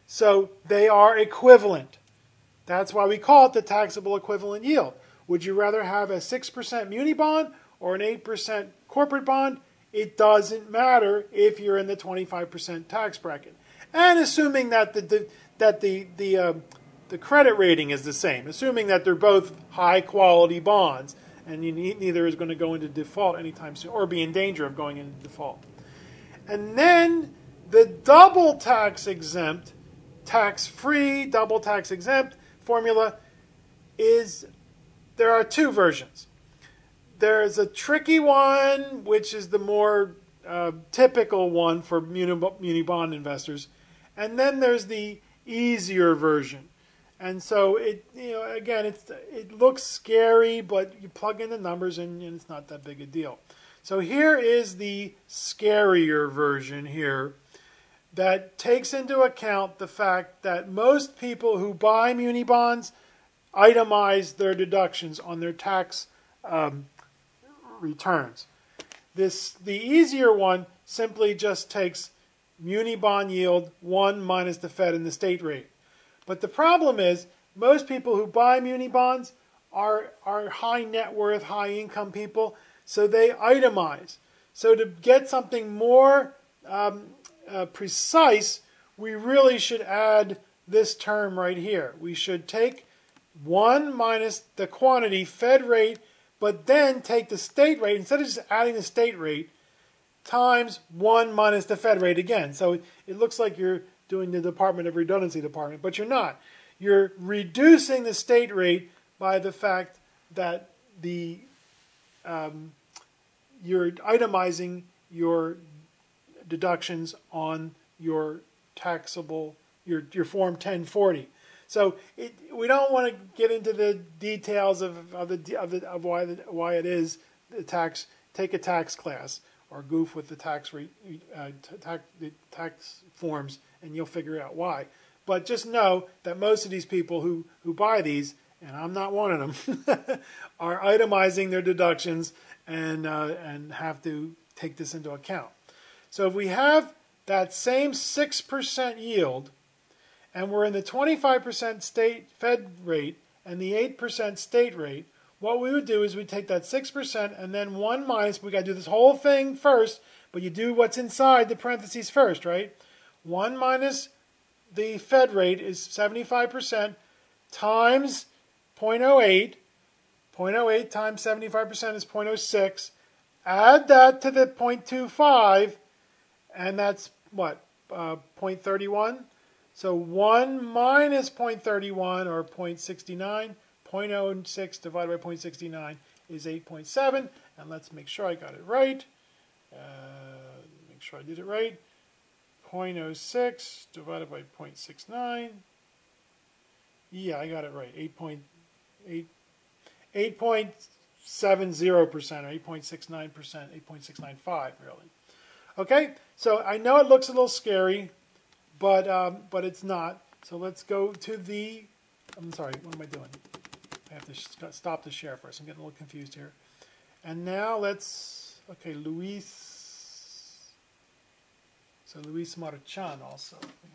So they are equivalent. That's why we call it the taxable equivalent yield. Would you rather have a six percent muni bond or an eight percent corporate bond? It doesn't matter if you're in the twenty-five percent tax bracket. And assuming that the, the that the the um, the credit rating is the same, assuming that they're both high quality bonds, and you need, neither is going to go into default anytime soon, or be in danger of going into default. And then the double tax exempt, tax free, double tax exempt formula is, there are two versions. There's a tricky one, which is the more uh, typical one for muni, muni bond investors, and then there's the easier version. And so it, you know, again, it's it looks scary, but you plug in the numbers and, and it's not that big a deal. So here is the scarier version here that takes into account the fact that most people who buy muni bonds itemize their deductions on their tax um, returns. This the easier one simply just takes muni bond yield one minus the Fed and the state rate. But the problem is most people who buy muni bonds are are high net worth, high income people, so they itemize. So to get something more um, uh, precise, we really should add this term right here. We should take one minus the quantity Fed rate, but then take the state rate, instead of just adding the state rate, times one minus the Fed rate again. So it looks like you're doing the Department of Redundancy department, but you're not. You're reducing the state rate by the fact that the um, you're itemizing your deductions on your taxable, your your Form ten forty. So it, we don't want to get into the details of of the of, the, of why the, why it is the tax. Take a tax class or goof with the tax rate, uh, tax the tax forms, and you'll figure out why. But just know that most of these people who who buy these, and I'm not one of them, are itemizing their deductions and uh, and have to take this into account. So if we have that same six percent yield, and we're in the twenty-five percent state Fed rate and the eight percent state rate, what we would do is we take that six percent and then one minus, we got to do this whole thing first, but you do what's inside the parentheses first, right? one minus the Fed rate is seventy-five percent times zero point zero eight. zero point zero eight times seventy-five percent is zero point zero six. Add that to the zero point two five, and that's what? Uh, zero point three one? So one minus zero point three one, or zero point six nine, zero point zero six divided by zero point six nine is eight point seven. And let's make sure I got it right. Uh, make sure I did it right. zero point zero six divided by zero point six nine Yeah, I got it right. eight point eight, eight point seven zero percent or eight point six nine percent, eight point six nine five really. Okay, so I know it looks a little scary, but um, but it's not. So let's go to the, I'm sorry, what am I doing? I have to stop the share first. I'm getting a little confused here. And now let's, okay, Luis, so Luis Marchan also we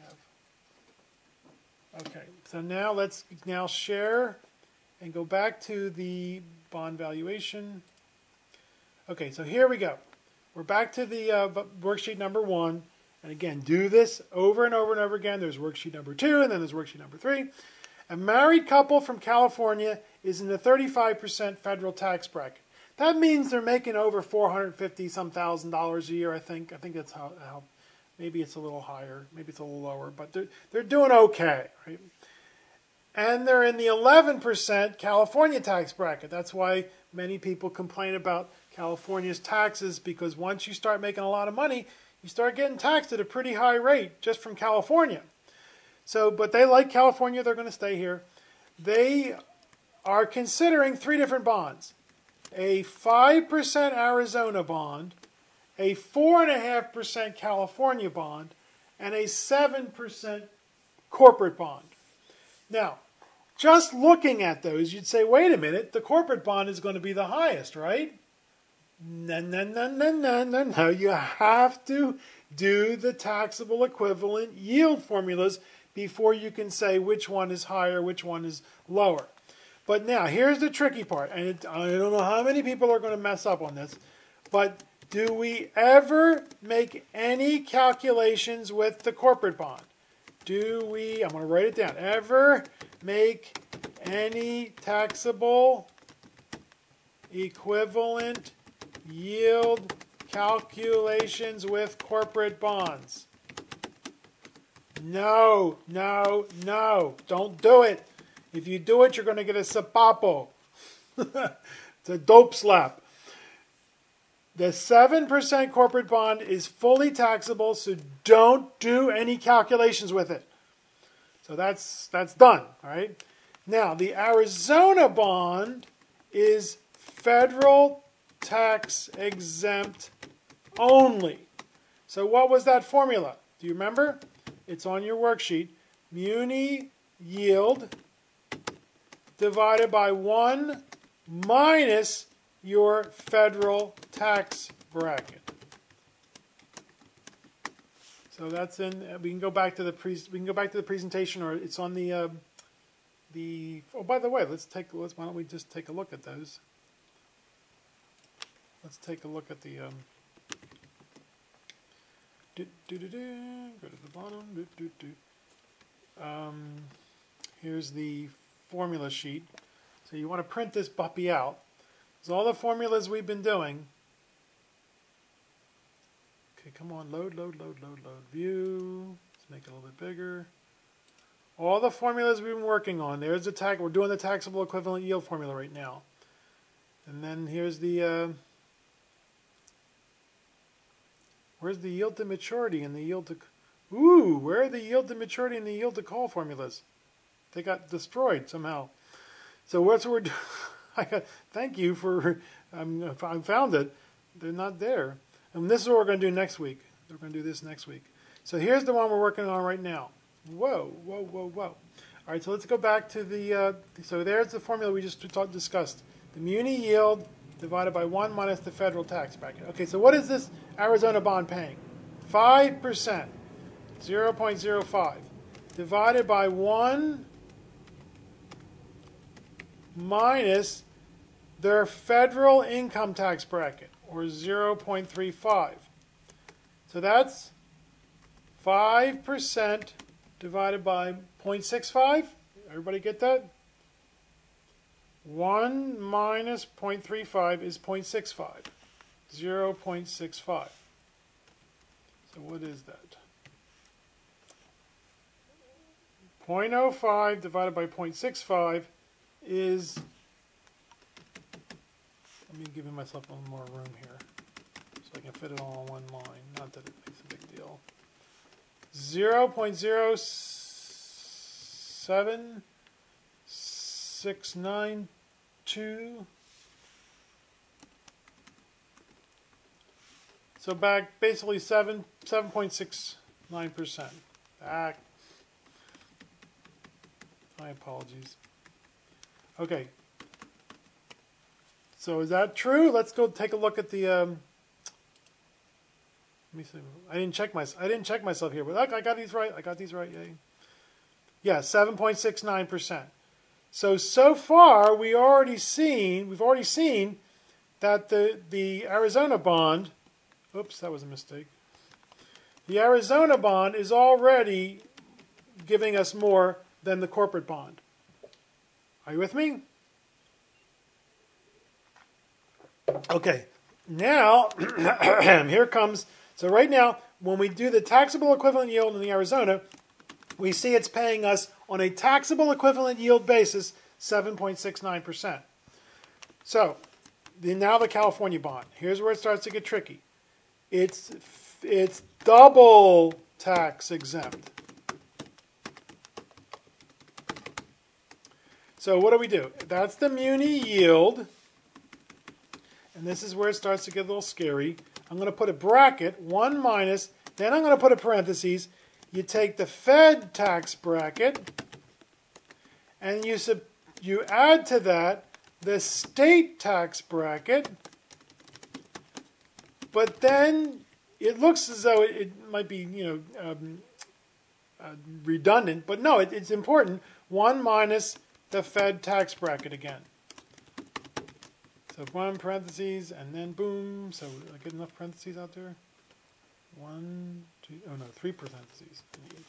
have. Okay, so now let's now share and go back to the bond valuation. Okay, so here we go. We're back to the uh, worksheet number one. And again, do this over and over and over again. There's worksheet number two, and then there's worksheet number three. A married couple from California is in the thirty-five percent federal tax bracket. That means they're making over four hundred fifty some thousand dollars a year, I think. I think that's how, how, maybe it's a little higher, maybe it's a little lower, but they're, they're doing okay, right? And they're in the eleven percent California tax bracket. That's why many people complain about California's taxes, because once you start making a lot of money, you start getting taxed at a pretty high rate just from California. So, but they like California, they're going to stay here. They are considering three different bonds. A five percent Arizona bond, a four point five percent California bond, and a seven percent corporate bond. Now, just looking at those, you'd say, wait a minute, the corporate bond is going to be the highest, right? No, no, no, no, no, no, no. You have to do the taxable equivalent yield formulas before you can say which one is higher, which one is lower. But now, here's the tricky part, and it, I don't know how many people are going to mess up on this, but do we ever make any calculations with the corporate bond? Do we, I'm going to write it down, ever make any taxable equivalent yield calculations with corporate bonds? No, no, no. Don't do it. If you do it, you're going to get a sapapo. It's a dope slap. The seven percent corporate bond is fully taxable, so don't do any calculations with it. So that's that's done, all right? Now, the Arizona bond is federal tax exempt only. So what was that formula? Do you remember? It's on your worksheet. Muni yield divided by one minus your federal tax bracket. So that's in. We can go back to the pre, we can go back to the presentation, or it's on the uh, the. Oh, by the way, let's take. Let's. Why don't we just take a look at those? Let's take a look at the. Um, do, do, do, do, go to the bottom. Do, do, do. Um, here's the formula sheet. So you want to print this puppy out. So all the formulas we've been doing. Okay, come on, load, load, load, load, load. View. Let's make it a little bit bigger. All the formulas we've been working on. There's the tax. We're doing the taxable equivalent yield formula right now. And then here's the. Uh, where's the yield to maturity and the yield to. Ooh, where are the yield to maturity and the yield to call formulas? They got destroyed somehow. So what's what we're doing? I got, thank you for. Um, I found it. They're not there. And this is what we're going to do next week. We're going to do this next week. So here's the one we're working on right now. Whoa, whoa, whoa, whoa. All right, so let's go back to the, uh, so there's the formula we just talk, discussed. The muni yield divided by one minus the federal tax bracket. Okay, so what is this Arizona bond paying? five percent, zero point zero five, divided by one minus their federal income tax bracket, or zero point three five. So that's five percent divided by zero point six five. Everybody get that? one minus zero point three five is zero point six five. zero point six five. So what is that? zero point zero five divided by zero point six five is, let me give myself a little more room here so I can fit it all on one line. Not that it makes a big deal. zero point zero seven six nine two. So back basically seven seven point six nine percent. Back. My apologies. Okay. So is that true? Let's go take a look at the. Um, let me see. I didn't check my. I didn't check myself here, but look, I got these right. I got these right. Yay. Yeah, seven point six nine percent. So so far we already seen. We've already seen that the the Arizona bond. Oops, that was a mistake. The Arizona bond is already giving us more than the corporate bond. Are you with me? Okay, now here comes, so right now when we do the taxable equivalent yield in the Arizona, we see it's paying us on a taxable equivalent yield basis seven point six nine percent. So the, now the California bond, here's where it starts to get tricky. It's, it's double tax exempt. So what do we do? That's the muni yield. And this is where it starts to get a little scary. I'm going to put a bracket, one minus, then I'm going to put a parentheses. You take the Fed tax bracket, and you, sub, you add to that the state tax bracket. But then it looks as though it, it might be, you know, um, uh, redundant. But no, it, it's important. One minus the Fed tax bracket again. So one parentheses, and then boom. So I get enough parentheses out there? One, two, oh no, three parentheses.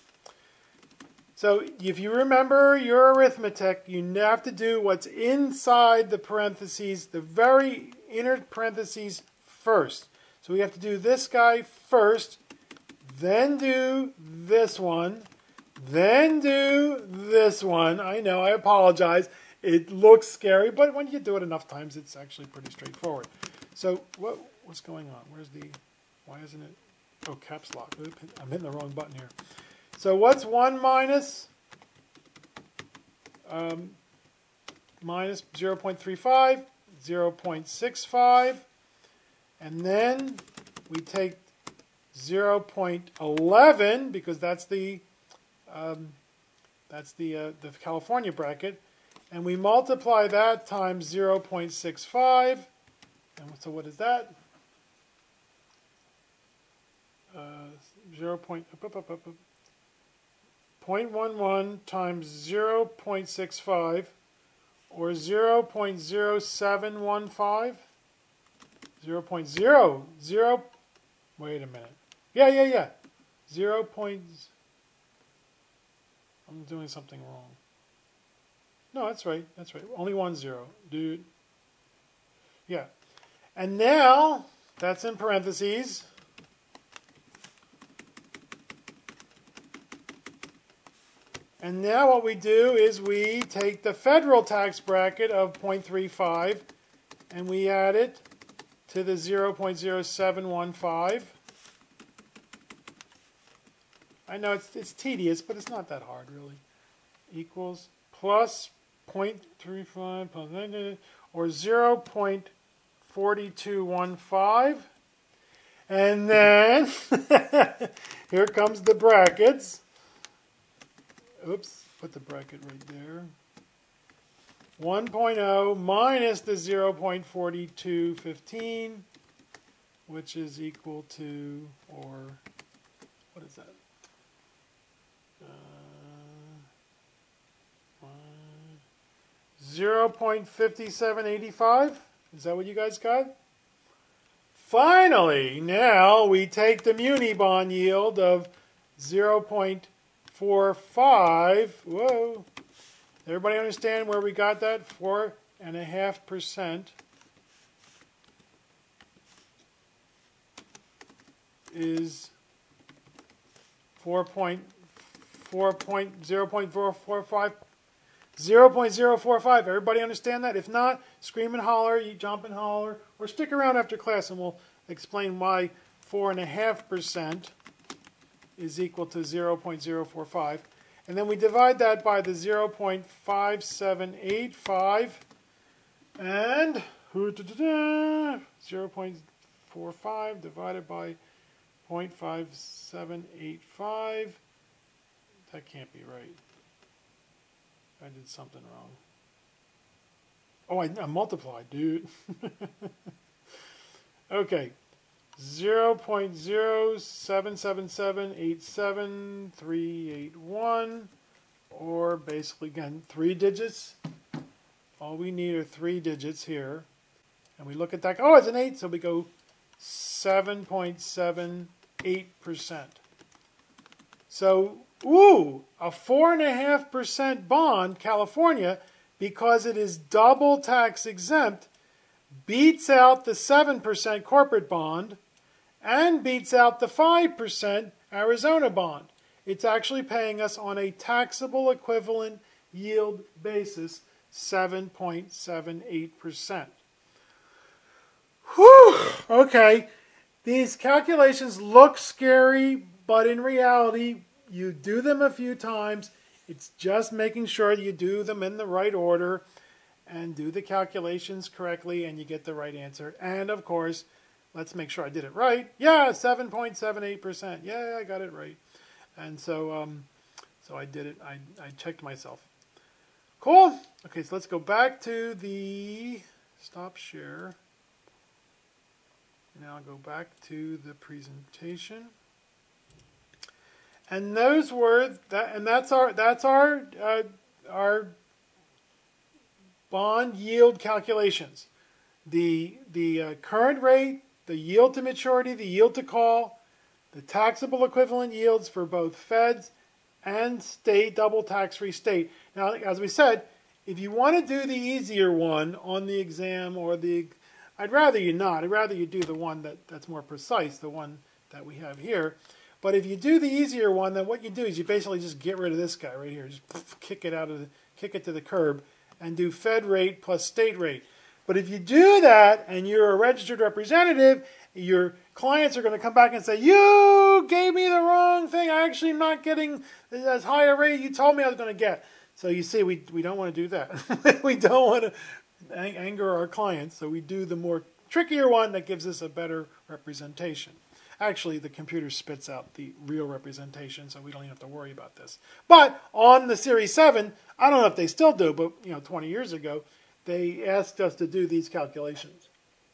So if you remember your arithmetic, you have to do what's inside the parentheses, the very inner parentheses first. So we have to do this guy first, then do this one, then do this one. I know, I apologize. It looks scary, but when you do it enough times, it's actually pretty straightforward. So what what's going on? Where's the, why isn't it, oh, caps lock. I'm hitting the wrong button here. So what's one minus? Um, minus zero point three five, zero point six five. And then we take zero point one one because that's the um, that's the uh, the California bracket, and we multiply that times zero point six five. And so what is that? Uh, zero point one one times zero point six five, or zero point zero seven one five. zero point zero zero, wait a minute. Yeah, yeah, yeah. zero. Point, I'm doing something wrong. No, that's right. That's right. Only one zero. Dude. Yeah. And now, that's in parentheses. And now what we do is we take the federal tax bracket of zero point three five and we add it to the zero point zero seven one five. I know it's, it's tedious, but it's not that hard, really. Equals plus zero point three five plus, or zero point four two one five. And then, here comes the brackets. Oops, put the bracket right there. one point zero minus the zero point four two one five, which is equal to, or what is that? Uh, zero point five seven eight five. Is that what you guys got? Finally, now we take the muni bond yield of zero point four five. Whoa. Everybody understand where we got that? Four and a half percent is four point four point zero point four four five. zero point zero four five. Everybody understand that? If not, scream and holler, you jump and holler, or stick around after class and we'll explain why four and a half percent is equal to zero point zero four five. And then we divide that by the zero point five seven eight five. And zero point four five divided by zero point five seven eight five. That can't be right. I did something wrong. Oh, I, I multiplied, dude. Okay. zero point zero seven seven seven eight seven three eight one, or basically, again, three digits. All we need are three digits here. And we look at that. Oh, it's an eight, so we go seven point seven eight percent. So, ooh, a four point five percent bond, California, because it is double tax exempt, beats out the seven percent corporate bond and beats out the five percent Arizona bond. It's actually paying us on a taxable equivalent yield basis seven point seven eight percent. Whew! Okay, these calculations look scary, but in reality, you do them a few times. It's just making sure that you do them in the right order and do the calculations correctly and you get the right answer. And of course, let's make sure I did it right. Yeah, seven point seven eight percent. Yeah, I got it right. And so um, so I did it. I, I checked myself. Cool. Okay, so let's go back to the stop share. Now go back to the presentation. And those were that, and that's our that's our uh, our bond yield calculations. The the uh, current rate, the yield to maturity, the yield to call, the taxable equivalent yields for both feds and state, double tax-free state. Now, as we said, if you want to do the easier one on the exam, or the, I'd rather you not. I'd rather you do the one that, that's more precise, the one that we have here. But if you do the easier one, then what you do is you basically just get rid of this guy right here. Just poof, kick it out of the, kick it to the curb, and do Fed rate plus state rate. But if you do that and you're a registered representative, your clients are going to come back and say, you gave me the wrong thing. I actually am not getting as high a rate you told me I was going to get. So you see, we, we don't want to do that. We don't want to anger our clients. So we do the more trickier one that gives us a better representation. Actually, the computer spits out the real representation, so we don't even have to worry about this. But on the Series seven, I don't know if they still do, but you know, twenty years ago, they asked us to do these calculations.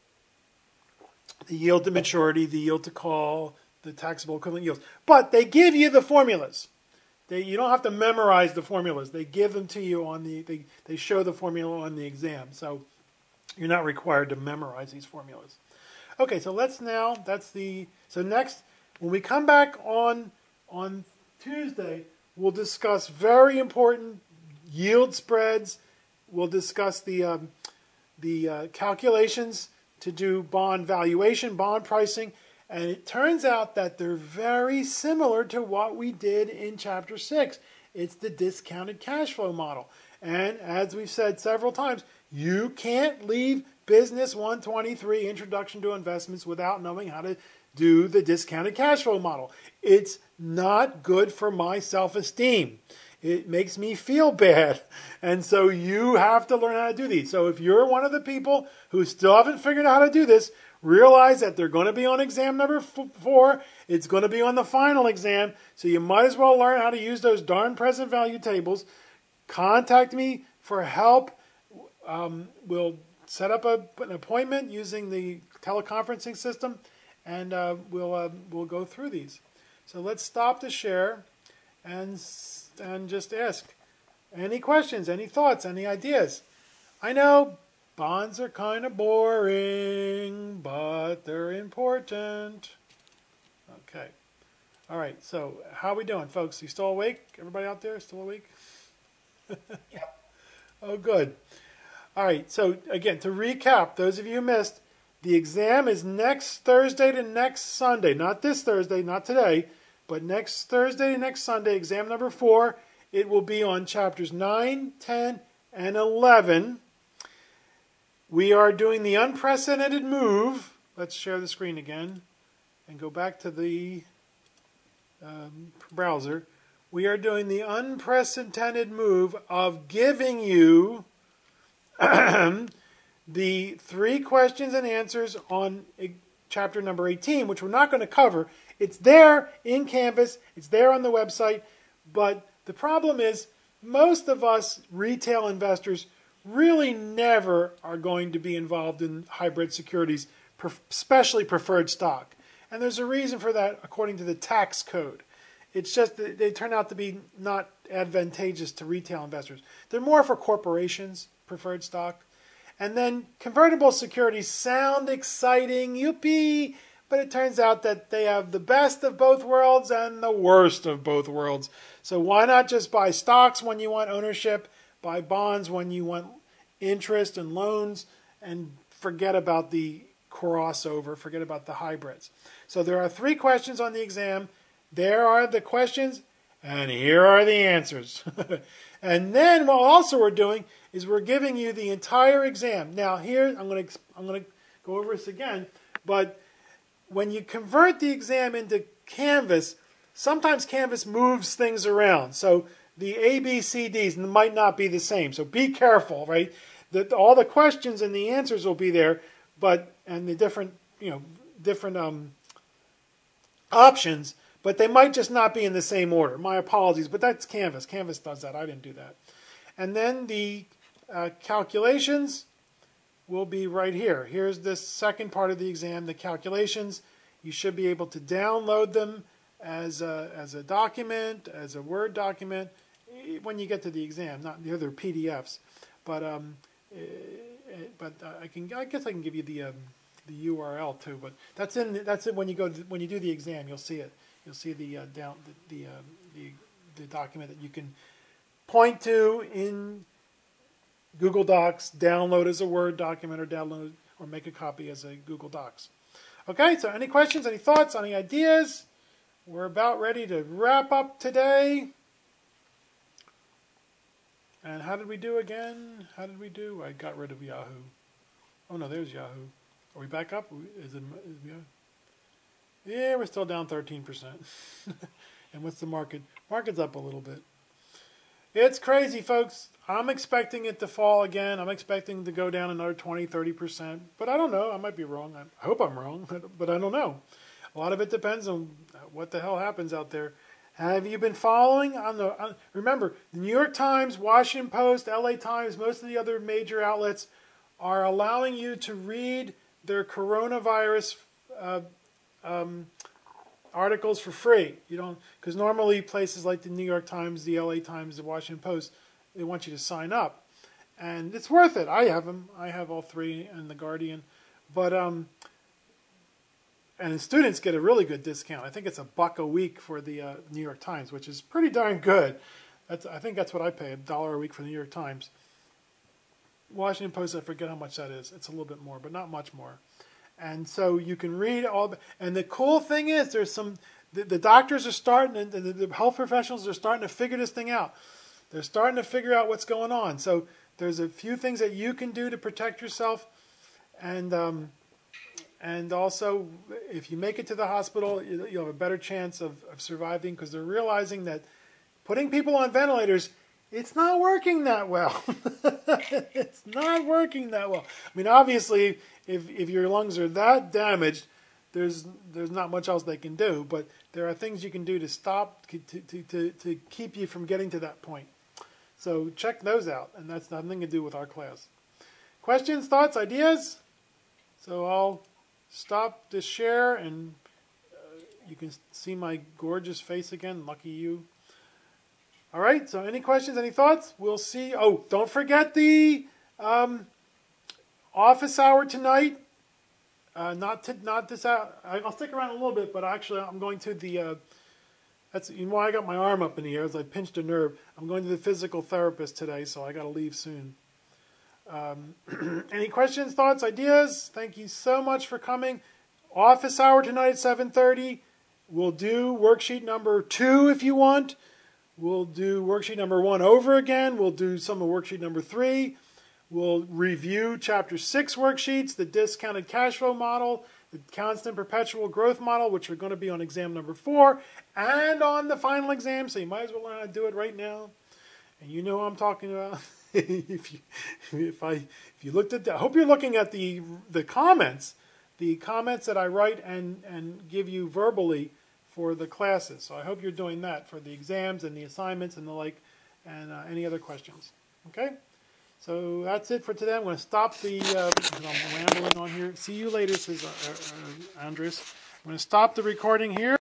The yield to maturity, the yield to call, the taxable equivalent yields. But they give you the formulas. They, you don't have to memorize the formulas. They give them to you on the, they, they show the formula on the exam. So you're not required to memorize these formulas. Okay, so let's now, that's the, so next, when we come back on, on Tuesday, we'll discuss very important yield spreads. We'll discuss the, um, the uh, calculations to do bond valuation, bond pricing, and it turns out that they're very similar to what we did in Chapter six. It's the discounted cash flow model. And as we've said several times, you can't leave Business one twenty-three, Introduction to Investments, without knowing how to do the discounted cash flow model. It's not good for my self-esteem. It makes me feel bad. And so you have to learn how to do these. So if you're one of the people who still haven't figured out how to do this, realize that they're going to be on exam number four. It's going to be on the final exam. So you might as well learn how to use those darn present value tables. Contact me for help. Um, we'll set up a, an appointment using the teleconferencing system, and uh, we'll uh, we'll go through these. So let's stop the share and and just ask any questions, any thoughts, any ideas. I know bonds are kind of boring, but they're important. Okay. All right. So how are we doing, folks? You still awake? Everybody out there still awake? Yep. Oh, good. All right, so again, to recap, those of you who missed, the exam is next Thursday to next Sunday. Not this Thursday, not today, but next Thursday to next Sunday, exam number four. It will be on chapters nine, ten, and eleven. We are doing the unprecedented move. Let's share the screen again and go back to the um, browser. we are doing the unprecedented move of giving you the three questions and answers on chapter number eighteen, which we're not going to cover. It's there in Canvas. It's there on the website. But the problem is most of us retail investors really never are going to be involved in hybrid securities, especially preferred stock. And there's a reason for that according to the tax code. It's just that they turn out to be not advantageous to retail investors. They're more for corporations, preferred stock. And then convertible securities sound exciting, yippee, but it turns out that they have the best of both worlds and the worst of both worlds. So why not just buy stocks when you want ownership, buy bonds when you want interest and loans, and forget about the crossover, forget about the hybrids. So there are three questions on the exam. There are the questions, and here are the answers. And then what also we're doing is we're giving you the entire exam. Now here, I'm going to I'm going to go over this again, but when you convert the exam into Canvas, sometimes Canvas moves things around. So the A, B, C, Ds might not be the same. So be careful, right? That all the questions and the answers will be there, but and the different, you know, different um, options, but they might just not be in the same order. My apologies, but that's Canvas. Canvas does that. I didn't do that. And then the uh, calculations will be right here. Here's the second part of the exam, the calculations. You should be able to download them as a, as a document, as a Word document, when you get to the exam. Not the other P D Fs, but um, but I can I guess I can give you the um, the U R L too. But that's in that's it when you go to, when you do the exam. You'll see it. You'll see the uh, down the the, um, the the document that you can point to in Google Docs, download as a Word document, or download or make a copy as a Google Docs. Okay, so any questions, any thoughts, any ideas? We're about ready to wrap up today. And how did we do again? How did we do? I got rid of Yahoo. Oh no, there's Yahoo. Are we back up? Is it? Is Yahoo? Yeah, we're still down thirteen percent. And what's the market? Market's up a little bit. It's crazy, folks. I'm expecting it to fall again. I'm expecting to go down another twenty, thirty percent. But I don't know. I might be wrong. I hope I'm wrong, but I don't know. A lot of it depends on what the hell happens out there. Have you been following? On the, on, remember, the New York Times, Washington Post, L A Times, most of the other major outlets are allowing you to read their coronavirus uh, um, articles for free. You don't, because normally places like the New York Times, the L A Times, the Washington Post, they want you to sign up, and it's worth it. I have them. I have all three and the Guardian, but um, and the students get a really good discount. I think it's a buck a week for the uh, New York Times, which is pretty darn good. That's I think that's what I pay, a dollar a week for the New York Times. Washington Post, I forget how much that is. It's a little bit more, but not much more. And so you can read all the, and the cool thing is there's some, the, the doctors are starting, and the, the health professionals are starting to figure this thing out. They're starting to figure out what's going on. So there's a few things that you can do to protect yourself. And um, and also, if you make it to the hospital, you'll have a better chance of, of surviving, because they're realizing that putting people on ventilators, it's not working that well. It's not working that well. I mean, obviously, if if your lungs are that damaged, there's there's not much else they can do. But there are things you can do to stop, to to to, to keep you from getting to that point. So check those out, and that's nothing to do with our class. Questions, thoughts, ideas? So I'll stop this share, and uh, you can see my gorgeous face again. Lucky you. All right, so any questions, any thoughts? We'll see. Oh, don't forget the um, office hour tonight. Uh, not to, not this hour. I'll stick around a little bit, but actually I'm going to the, uh, that's you know why I got my arm up in the air, is I pinched a nerve. I'm going to the physical therapist today, so I got to leave soon. Um, any questions, thoughts, ideas? Thank you so much for coming. Office hour tonight at seven thirty. We'll do worksheet number two if you want. We'll do worksheet number one over again. We'll do some of worksheet number three. We'll review chapter six worksheets, the discounted cash flow model, the constant perpetual growth model, which are going to be on exam number four and on the final exam, so you might as well learn how to do it right now. And you know what I'm talking about. if you if I if you looked at that, I hope you're looking at the the comments, the comments that I write and and give you verbally for the classes. So I hope you're doing that for the exams and the assignments and the like, and uh, any other questions. Okay. So that's it for today. I'm going to stop the, uh, I'm rambling on here. See you later, says uh, uh, Andres. I'm going to stop the recording here.